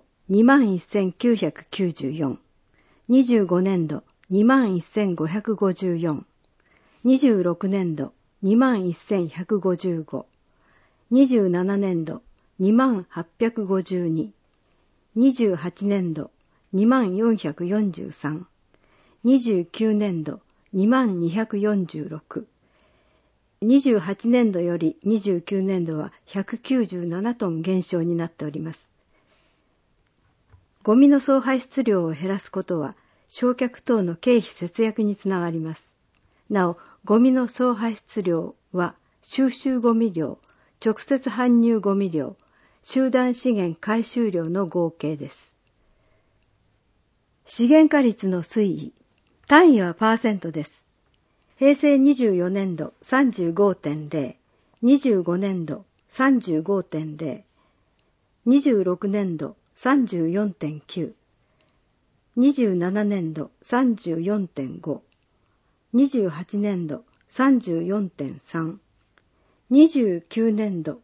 21,994、25年度 21,554、26年度 21,155、27年度 2852、28年度 2443、29年度 2246、28年度より29年度は197トン減少になっております。ゴミの総排出量を減らすことは焼却等の経費節約につながります。なお、ゴミの総排出量は収集ゴミ量、直接搬入ゴミ量、集団資源回収量の合計です。資源化率の推移、単位はパーセントです。平成24年度 35.0、25年度 35.0、26年度 34.9、27年度 34.5、28年度 34.3、29年度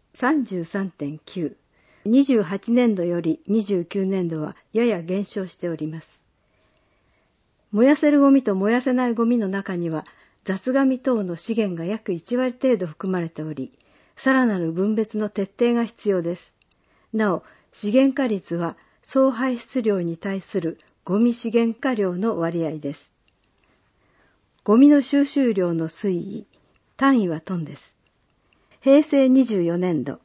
33.9、28年度より29年度はやや減少しております。燃やせるゴミと燃やせないゴミの中には雑紙等の資源が約1割程度含まれており、さらなる分別の徹底が必要です。なお、資源化率は総排出量に対するゴミ資源化量の割合です。ゴミの収集量の推移、単位はトンです。平成24年度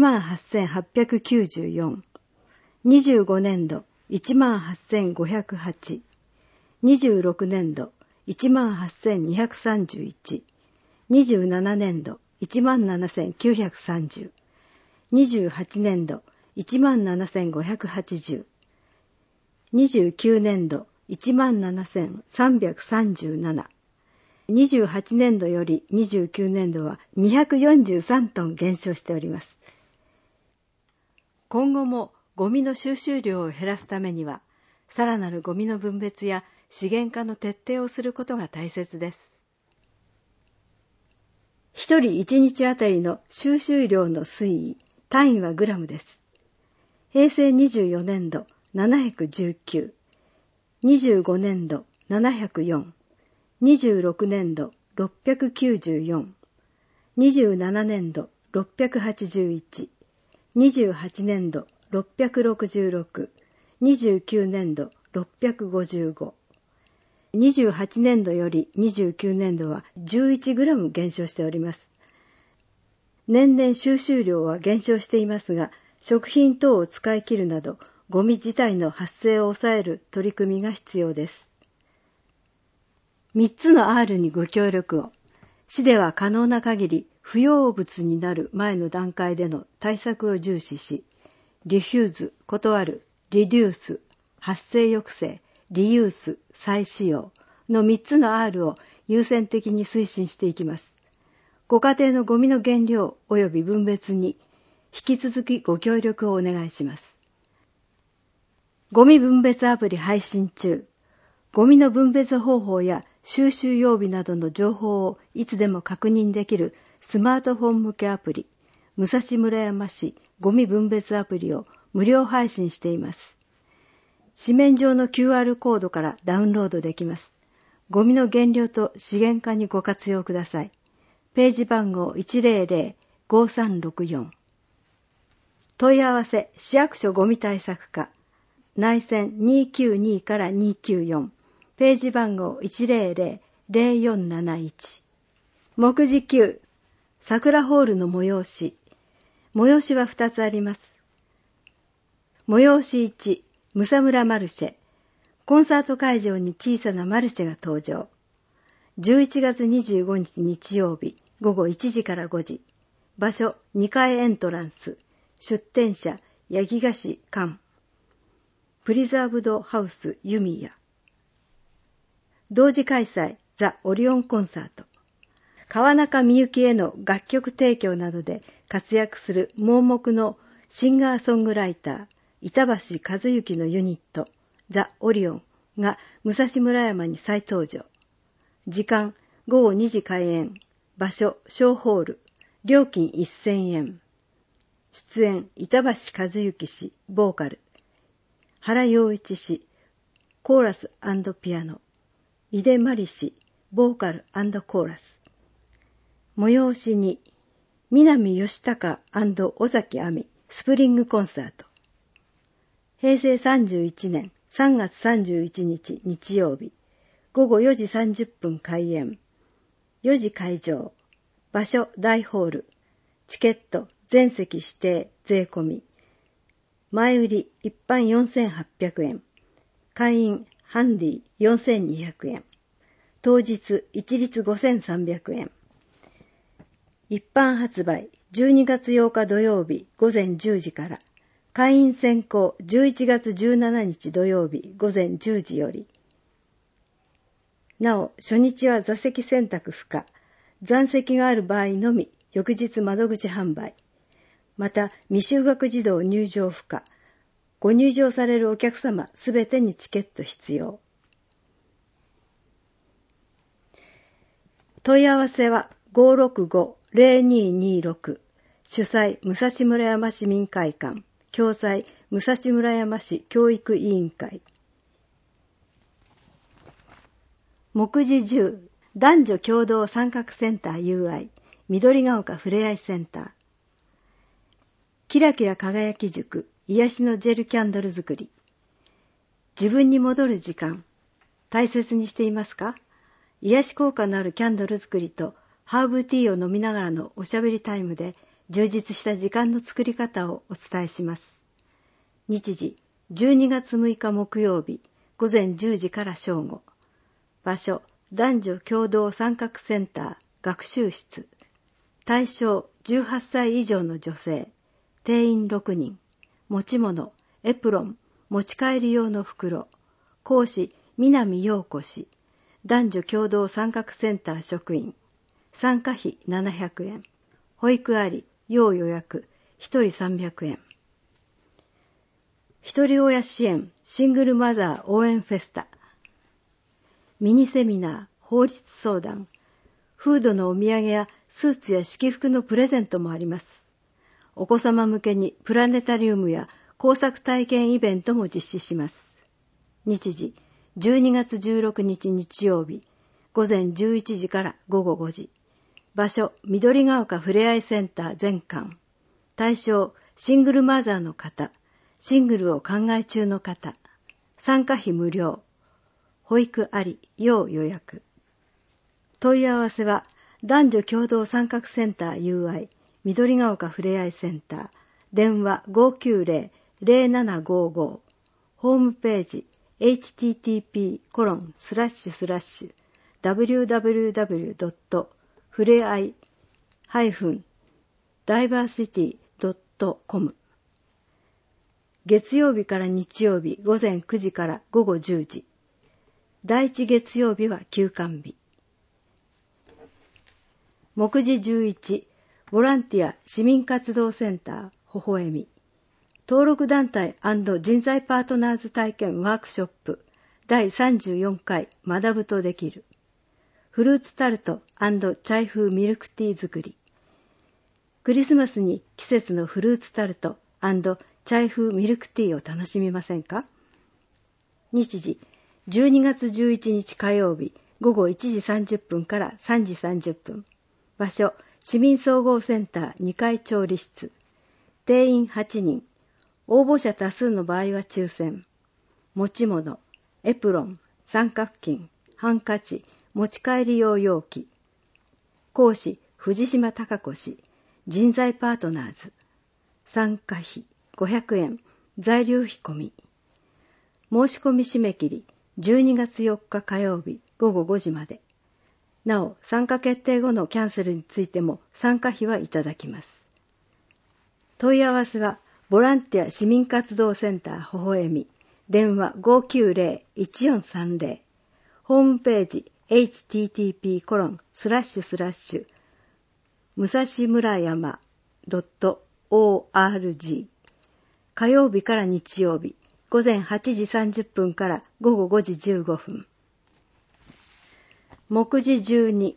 18,894、25年度 18,508、26年度 18,231、27年度 17,930、28年度 17,580、29年度 17,337、28年度より29年度は243トン減少しております。今後もゴミの収集量を減らすためには、さらなるゴミの分別や資源化の徹底をすることが大切です。一人一日あたりの収集量の推移、単位はグラムです。平成24年度719、25年度704、26年度694、27年度681、28年度666、29年度655、28年度より29年度は11グラム減少しております。年々収集量は減少していますが、食品等を使い切るなど、ゴミ自体の発生を抑える取り組みが必要です。3つの R にご協力を。市では可能な限り不要物になる前の段階での対策を重視し、リフューズ、断る、リデュース、発生抑制、リユース、再使用の3つの R を優先的に推進していきます。ご家庭のゴミの減量及び分別に引き続きご協力をお願いします。ゴミ分別アプリ配信中。ゴミの分別方法や収集曜日などの情報をいつでも確認できるスマートフォン向けアプリ、武蔵村山市ゴミ分別アプリを無料配信しています。紙面上の QR コードからダウンロードできます。ゴミの減量と資源化にご活用ください。ページ番号 100-5364。問い合わせ市役所ゴミ対策課内線292から294。ページ番号 100-0471。目次9、 桜ホールの催し。催しは2つあります。催し1、ムサムラマルシェ。コンサート会場に小さなマルシェが登場。11月25日日曜日、午後1時から5時。場所、2階エントランス。出店者、八木菓子館。プリザーブドハウス弓矢。同時開催、ザ・オリオンコンサート。川中美幸への楽曲提供などで活躍する盲目のシンガーソングライター、板橋和幸のユニット、ザ・オリオンが武蔵村山に再登場。時間、午後2時開演。場所、小ホール。料金1000円。出演、板橋和幸氏、ボーカル。原陽一氏、コーラス&ピアノ。井出真理氏、ボーカル&コーラス。催しに、南義孝&尾崎亜美、スプリングコンサート。平成31年3月31日日曜日、午後4時30分開演。4時会場。場所大ホール。チケット全席指定税込み。前売り一般4800円。会員ハンディ4200円。当日一律5300円。一般発売12月8日土曜日午前10時から。会員先行11月17日土曜日午前10時より。なお、初日は座席選択不可。残席がある場合のみ、翌日窓口販売。また、未就学児童入場不可。ご入場されるお客様すべてにチケット必要。問い合わせは 565-0226。主催、武蔵村山市民会館。共催、武蔵村山市教育委員会。目次10、男女共同参画センター UI、緑が丘ふれあいセンター。キラキラ輝き塾、癒しのジェルキャンドル作り。自分に戻る時間、大切にしていますか？癒し効果のあるキャンドル作りとハーブティーを飲みながらのおしゃべりタイムで充実した時間の作り方をお伝えします。日時、12月6日木曜日、午前10時から正午。場所、男女共同参画センター、学習室。対象、18歳以上の女性。定員6人。持ち物、エプロン、持ち帰り用の袋。講師、南陽子氏。男女共同参画センター職員。参加費700円。保育あり、要予約、1人300円。一人親支援、シングルマザー応援フェスタ。ミニセミナー、法律相談。フードのお土産やスーツや式服のプレゼントもあります。お子様向けにプラネタリウムや工作体験イベントも実施します。日時、12月16日日曜日、午前11時から午後5時。場所、緑が丘ふれあいセンター全館。対象、シングルマザーの方、シングルを考え中の方。参加費無料。保育あり、要予約。問い合わせは、男女共同参画センター UI、緑が丘ふれあいセンター、電話 590-0755、ホームページ、http://www. ふれあい-diversity.com。月曜日から日曜日午前9時から午後10時。第1月曜日は休館日。目次11、ボランティア市民活動センター、ほほえみ。登録団体&人材パートナーズ体験ワークショップ第34回学ぶとできる。フルーツタルト&チャイ風ミルクティー作り。クリスマスに季節のフルーツタルト&チャイ風ミルクティーを楽しみませんか？日時、12月11日火曜日午後1時30分から3時30分。場所、市民総合センター2階調理室。定員8人。応募者多数の場合は抽選。持ち物、エプロン、三角巾、ハンカチ、持ち帰り用容器。講師、 藤島貴子氏、人材パートナーズ。参加費500円、在留費込み。申し込み締め切り12月4日火曜日午後5時まで。なお、参加決定後のキャンセルについても参加費はいただきます。問い合わせは、ボランティア市民活動センターほほえみ、電話 590-1430、ホームページ http:// 武蔵村山 .org、 火曜日から日曜日、午前8時30分から午後5時15分。目次12、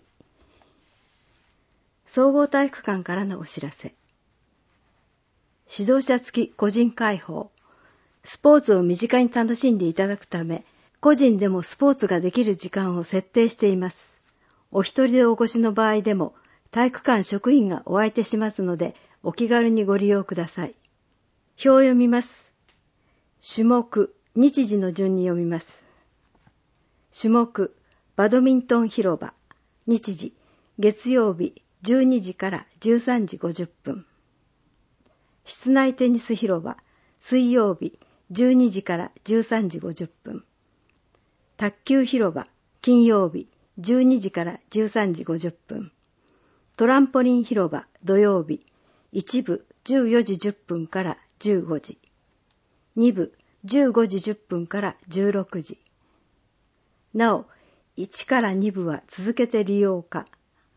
総合体育館からのお知らせ。指導者付き個人開放。スポーツを身近に楽しんでいただくため、個人でもスポーツができる時間を設定しています。お一人でお越しの場合でも、体育館職員がお相手しますので、お気軽にご利用ください。表を読みます。種目、日時の順に読みます。種目、バドミントン広場。日時、月曜日12時から13時50分。室内テニス広場、水曜日12時から13時50分。卓球広場、金曜日12時から13時50分。トランポリン広場、土曜日、1部14時10分から15時。2部15時10分から16時。なお、1から2部は続けて利用可。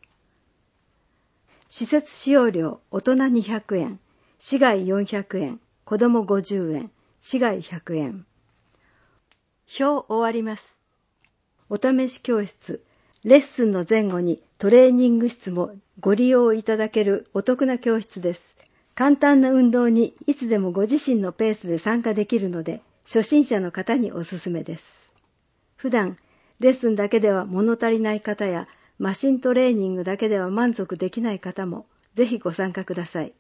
施設使用料、大人200円。市外400円、子ども50円、市外100円。表終わります。お試し教室、レッスンの前後にトレーニング室もご利用いただけるお得な教室です。簡単な運動にいつでもご自身のペースで参加できるので、初心者の方におすすめです。普段、レッスンだけでは物足りない方や、マシントレーニングだけでは満足できない方も、ぜひご参加ください。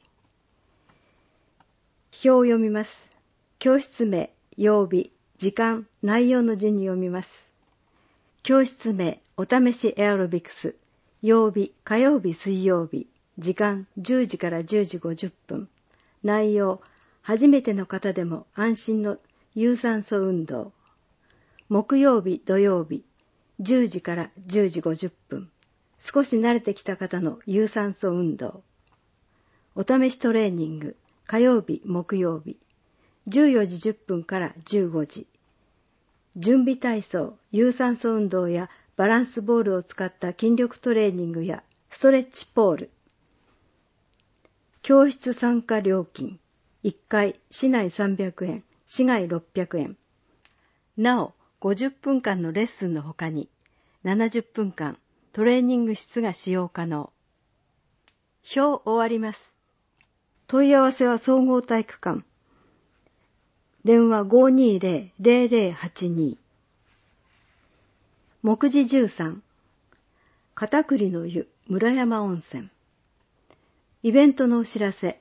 表を読みます。教室名、曜日、時間、内容の順に読みます。教室名、お試しエアロビクス。曜日、火曜日、水曜日。時間、10時から10時50分。内容、初めての方でも安心の有酸素運動。木曜日、土曜日。10時から10時50分。少し慣れてきた方の有酸素運動。お試しトレーニング。火曜日、木曜日、14時10分から15時。準備体操、有酸素運動やバランスボールを使った筋力トレーニングやストレッチポール。教室参加料金、1回市内300円、市外600円。なお、50分間のレッスンの他に、70分間トレーニング室が使用可能。表終わります。問い合わせは総合体育館。電話 520-0082。目次13。片栗の湯、村山温泉。イベントのお知らせ。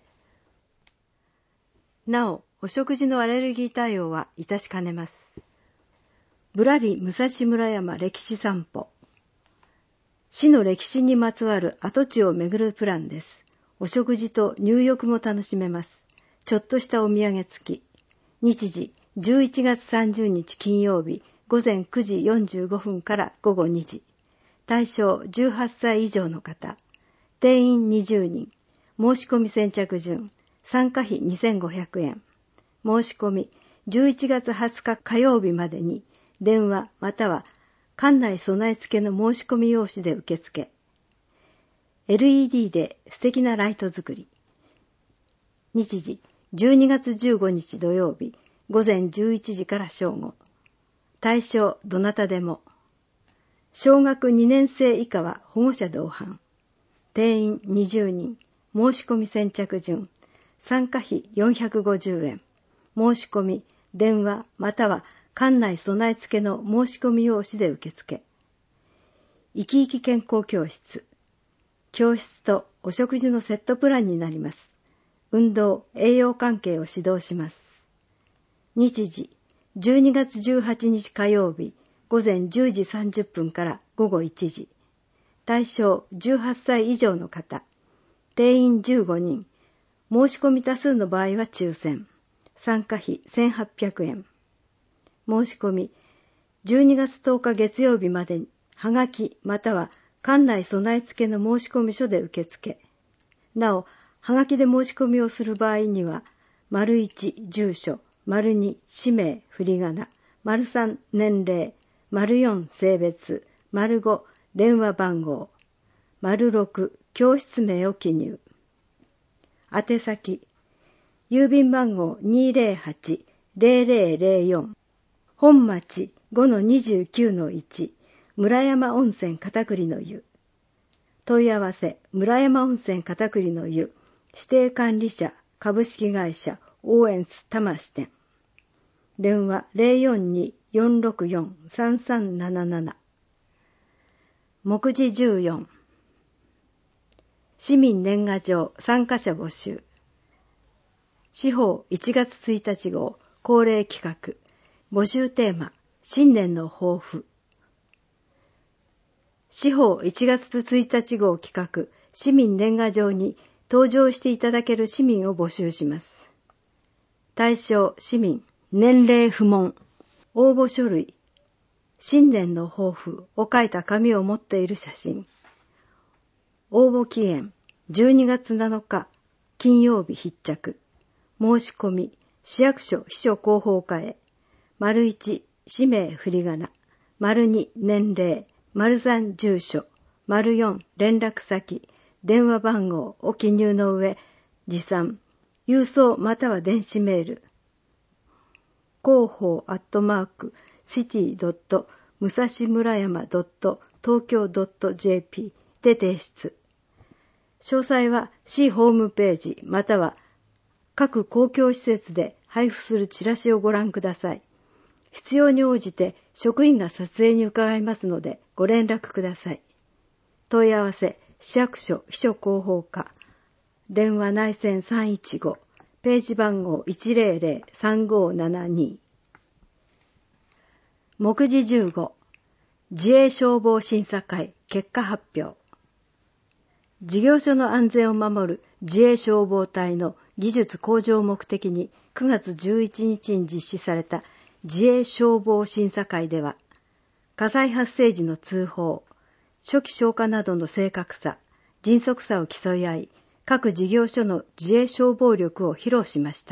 なお、お食事のアレルギー対応はいたしかねます。ぶらり武蔵村山歴史散歩。市の歴史にまつわる跡地を巡るプランです。お食事と入浴も楽しめます。ちょっとしたお土産付き。日時、11月30日金曜日、午前9時45分から午後2時。対象18歳以上の方。定員20人。申し込み先着順。参加費2500円。申し込み、11月20日火曜日までに、電話または館内備え付けの申し込み用紙で受付。LED で素敵なライト作り。日時、12月15日土曜日、午前11時から正午。対象、どなたでも。小学2年生以下は保護者同伴。定員20人。申し込み先着順。参加費450円。申し込み、電話または館内備え付けの申し込み用紙で受付。生き生き健康教室。教室とお食事のセットプランになります。運動、栄養関係を指導します。日時、12月18日火曜日、午前10時30分から午後1時。 対象18歳以上の方。定員15人。申し込み多数の場合は抽選。参加費1800円。申し込み。12月10日月曜日までに、はがきまたは館内備え付けの申込書で受付。なお、はがきで申し込みをする場合には、①住所、②氏名、振り仮名、③年齢、�4性別、⑤電話番号、⑥教室名を記入。宛先、郵便番号 208-0004、本町 5-29-1、村山温泉片栗の湯。問い合わせ、村山温泉片栗の湯、指定管理者、株式会社、オーエンス多摩支店。電話 042-464-3377。目次14。市民年賀状参加者募集。司法1月1日号恒例企画。募集テーマ、新年の抱負。司法1月1日号企画、市民年賀状に登場していただける市民を募集します。対象、市民、年齢不問。応募書類、新年の抱負を書いた紙を持っている写真。応募期限、12月7日、金曜日必着。申し込み、市役所秘書広報課へ。①氏名振り仮名、②年齢、③住所、�4連絡先、電話番号を記入の上、持参、郵送または電子メール、広報@city. 武蔵村山.東京.jp で提出。詳細は市ホームページまたは各公共施設で配布するチラシをご覧ください。必要に応じて職員が撮影に伺いますのでご連絡ください。問い合わせ、市役所秘書広報課、電話内線315、ページ番号 100-3572。目次15、自衛消防審査会結果発表。事業所の安全を守る自衛消防隊の技術向上を目的に9月11日に実施された自衛消防審査会では、火災発生時の通報、初期消火などの正確さ、迅速さを競い合い、各事業所の自衛消防力を披露しました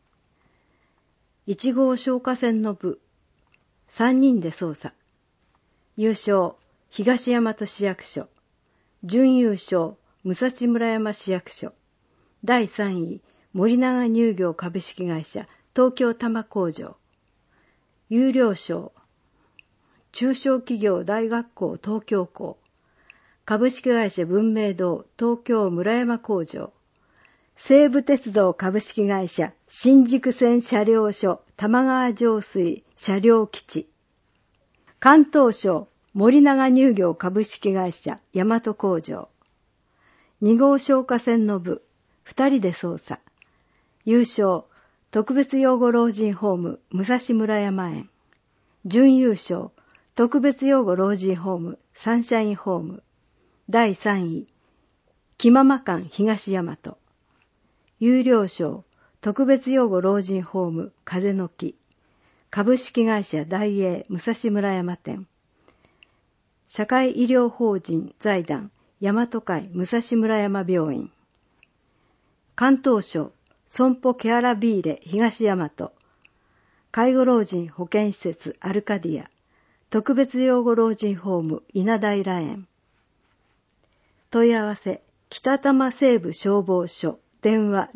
。1号消火栓の部、3人で操作。優勝、東大和市役所。準優勝、武蔵村山市役所。第3位、森永乳業株式会社、東京多摩工場。優良賞、中小企業大学校東京校。株式会社文明堂東京村山工場。西武鉄道株式会社新宿線車両所玉川上水車両基地。関東省森永乳業株式会社大和工場。2号消火栓の部、2人で操作。優勝、特別養護老人ホーム武蔵村山園。準優勝、特別養護老人ホームサンシャインホーム。第3位、木ママ館東大和。優良賞、特別養護老人ホーム風の木。株式会社大英武蔵村山店。社会医療法人財団大和会武蔵村山病院。関東省損保ケアラビーレ東大和。介護老人保健施設アルカディア。特別養護老人ホーム稲平園。問い合わせ、北多摩西部消防署、電話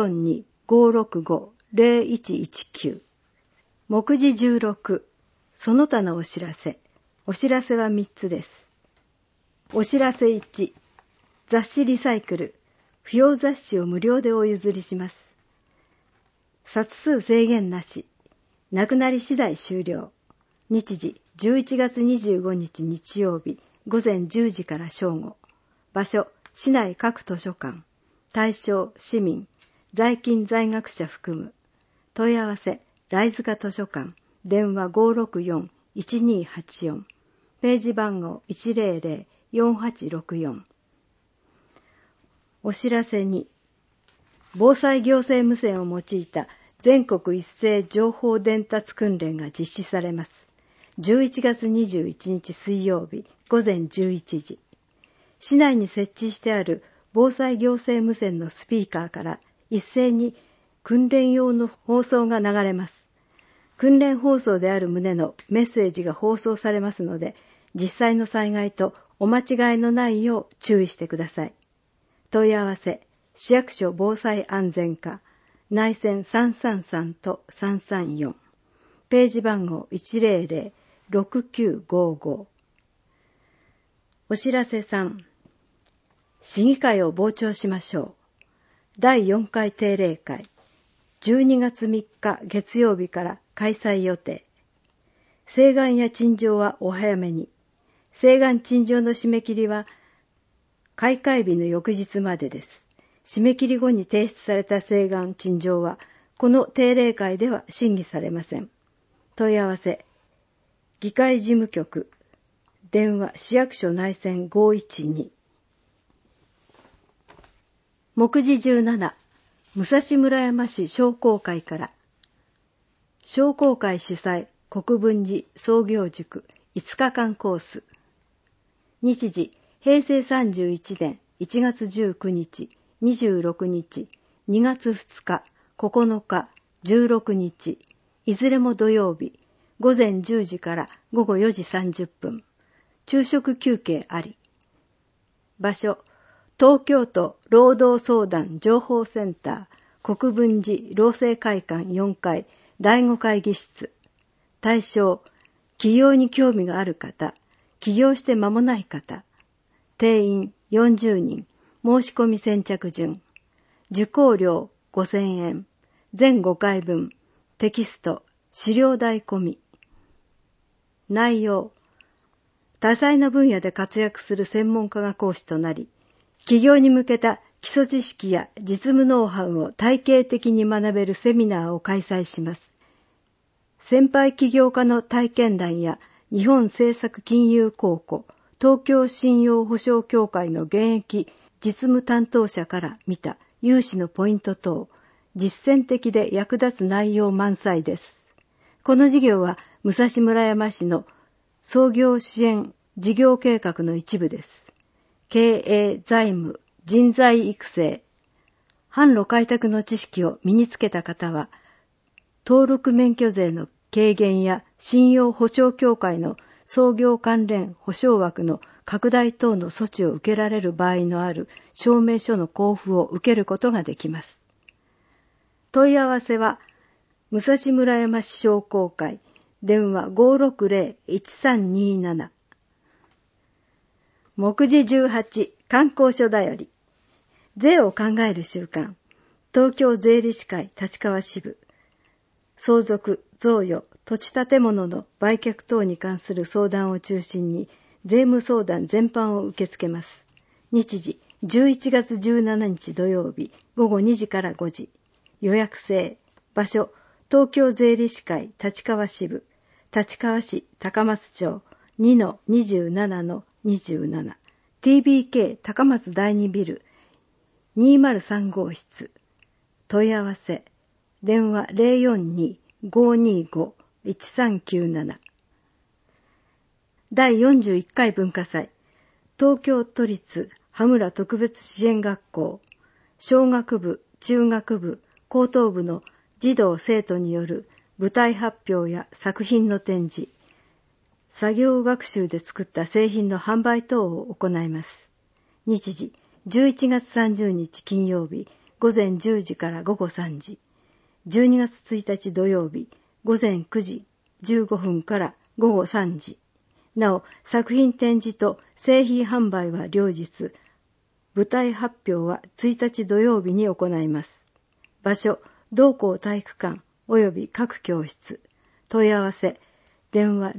042-565-0119。目次16、その他のお知らせ。お知らせは3つです。お知らせ1、雑誌リサイクル、不要雑誌を無料でお譲りします。冊数制限なし、なくなり次第終了。日時、11月25日日曜日、午前10時から正午。場所、市内各図書館。対象、市民、在勤在学者含む。問い合わせ、ライズカ図書館。電話564-1284。ページ番号 100-4 4864。お知らせに、防災行政無線を用いた全国一斉情報伝達訓練が実施されます。11月21日水曜日午前11時。市内に設置してある防災行政無線のスピーカーから一斉に訓練用の放送が流れます。訓練放送である旨のメッセージが放送されますので、実際の災害とお間違いのないよう注意してください。問い合わせ、市役所防災安全課、内線333と334、ページ番号100-6955。お知らせ3、市議会を傍聴しましょう。第4回定例会、12月3日月曜日から開催予定。請願や陳情はお早めに。請願陳情の締め切りは開会日の翌日までです。締め切り後に提出された請願陳情はこの定例会では審議されません。問い合わせ、議会事務局、電話市役所内線512。目次17、武蔵村山市商工会から、商工会主催国分寺創業塾5日間コース。日時、平成31年1月19日、26日、2月2日、9日、16日、いずれも土曜日、午前10時から午後4時30分。昼食休憩あり。場所、東京都労働相談情報センター国分寺労政会館4階第5会議室。対象、起業に興味がある方、起業して間もない方。定員40人、申し込み先着順。受講料5000円、全5回分、テキスト、資料代込み。内容、多彩な分野で活躍する専門家が講師となり、起業に向けた基礎知識や実務ノウハウを体系的に学べるセミナーを開催します。先輩起業家の体験談や日本政策金融公庫、東京信用保証協会の現役実務担当者から見た融資のポイント等、実践的で役立つ内容満載です。この事業は武蔵村山市の創業支援事業計画の一部です。経営、財務、人材育成、販路開拓の知識を身につけた方は、登録免許税の軽減や信用保証協会の創業関連保証枠の拡大等の措置を受けられる場合のある証明書の交付を受けることができます。問い合わせは、武蔵村山市商工会、電話 560-1327。目次18、観光所だより。税を考える習慣。東京税理士会立川支部。相続、贈与、土地建物の売却等に関する相談を中心に、税務相談全般を受け付けます。日時、11月17日土曜日、午後2時から5時。予約制。場所、東京税理士会立川支部。立川市高松町 2-27-27。TBK 高松第2ビル203号室。問い合わせ。電話 042-525-1397。第41回文化祭。東京都立羽村特別支援学校。小学部、中学部、高等部の児童生徒による舞台発表や作品の展示。作業学習で作った製品の販売等を行います。日時、11月30日金曜日、午前10時から午後3時。12月1日土曜日、午前9時15分から午後3時。なお、作品展示と製品販売は両日、舞台発表は1日土曜日に行います。場所、同校体育館及び各教室。問い合わせ、電話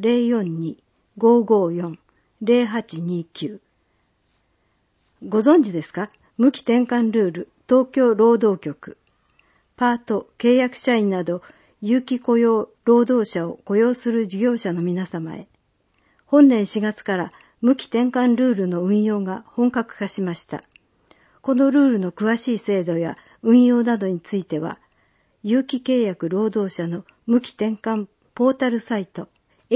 042-554-0829。ご存知ですか？無期転換ルール、東京労働局。パート、契約社員など、有期雇用労働者を雇用する事業者の皆様へ。本年4月から無期転換ルールの運用が本格化しました。このルールの詳しい制度や運用などについては、有期契約労働者の無期転換ポータルサイト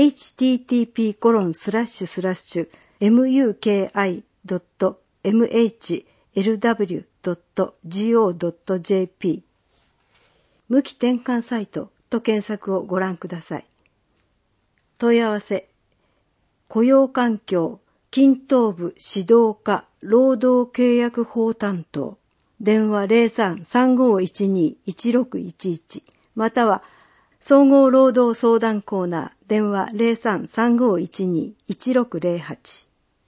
http://muki.mhlw.go.jp 無期転換サイトと検索をご覧ください。問い合わせ、雇用環境、均等部指導課労働契約法担当、電話 03-3512-1611 または総合労働相談コーナー電話 03-3512-1608。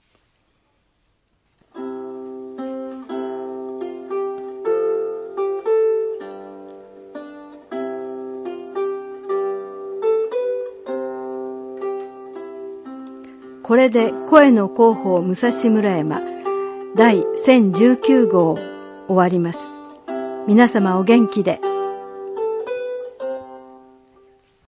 これで声の広報武蔵村山第1019号終わります。皆様お元気で。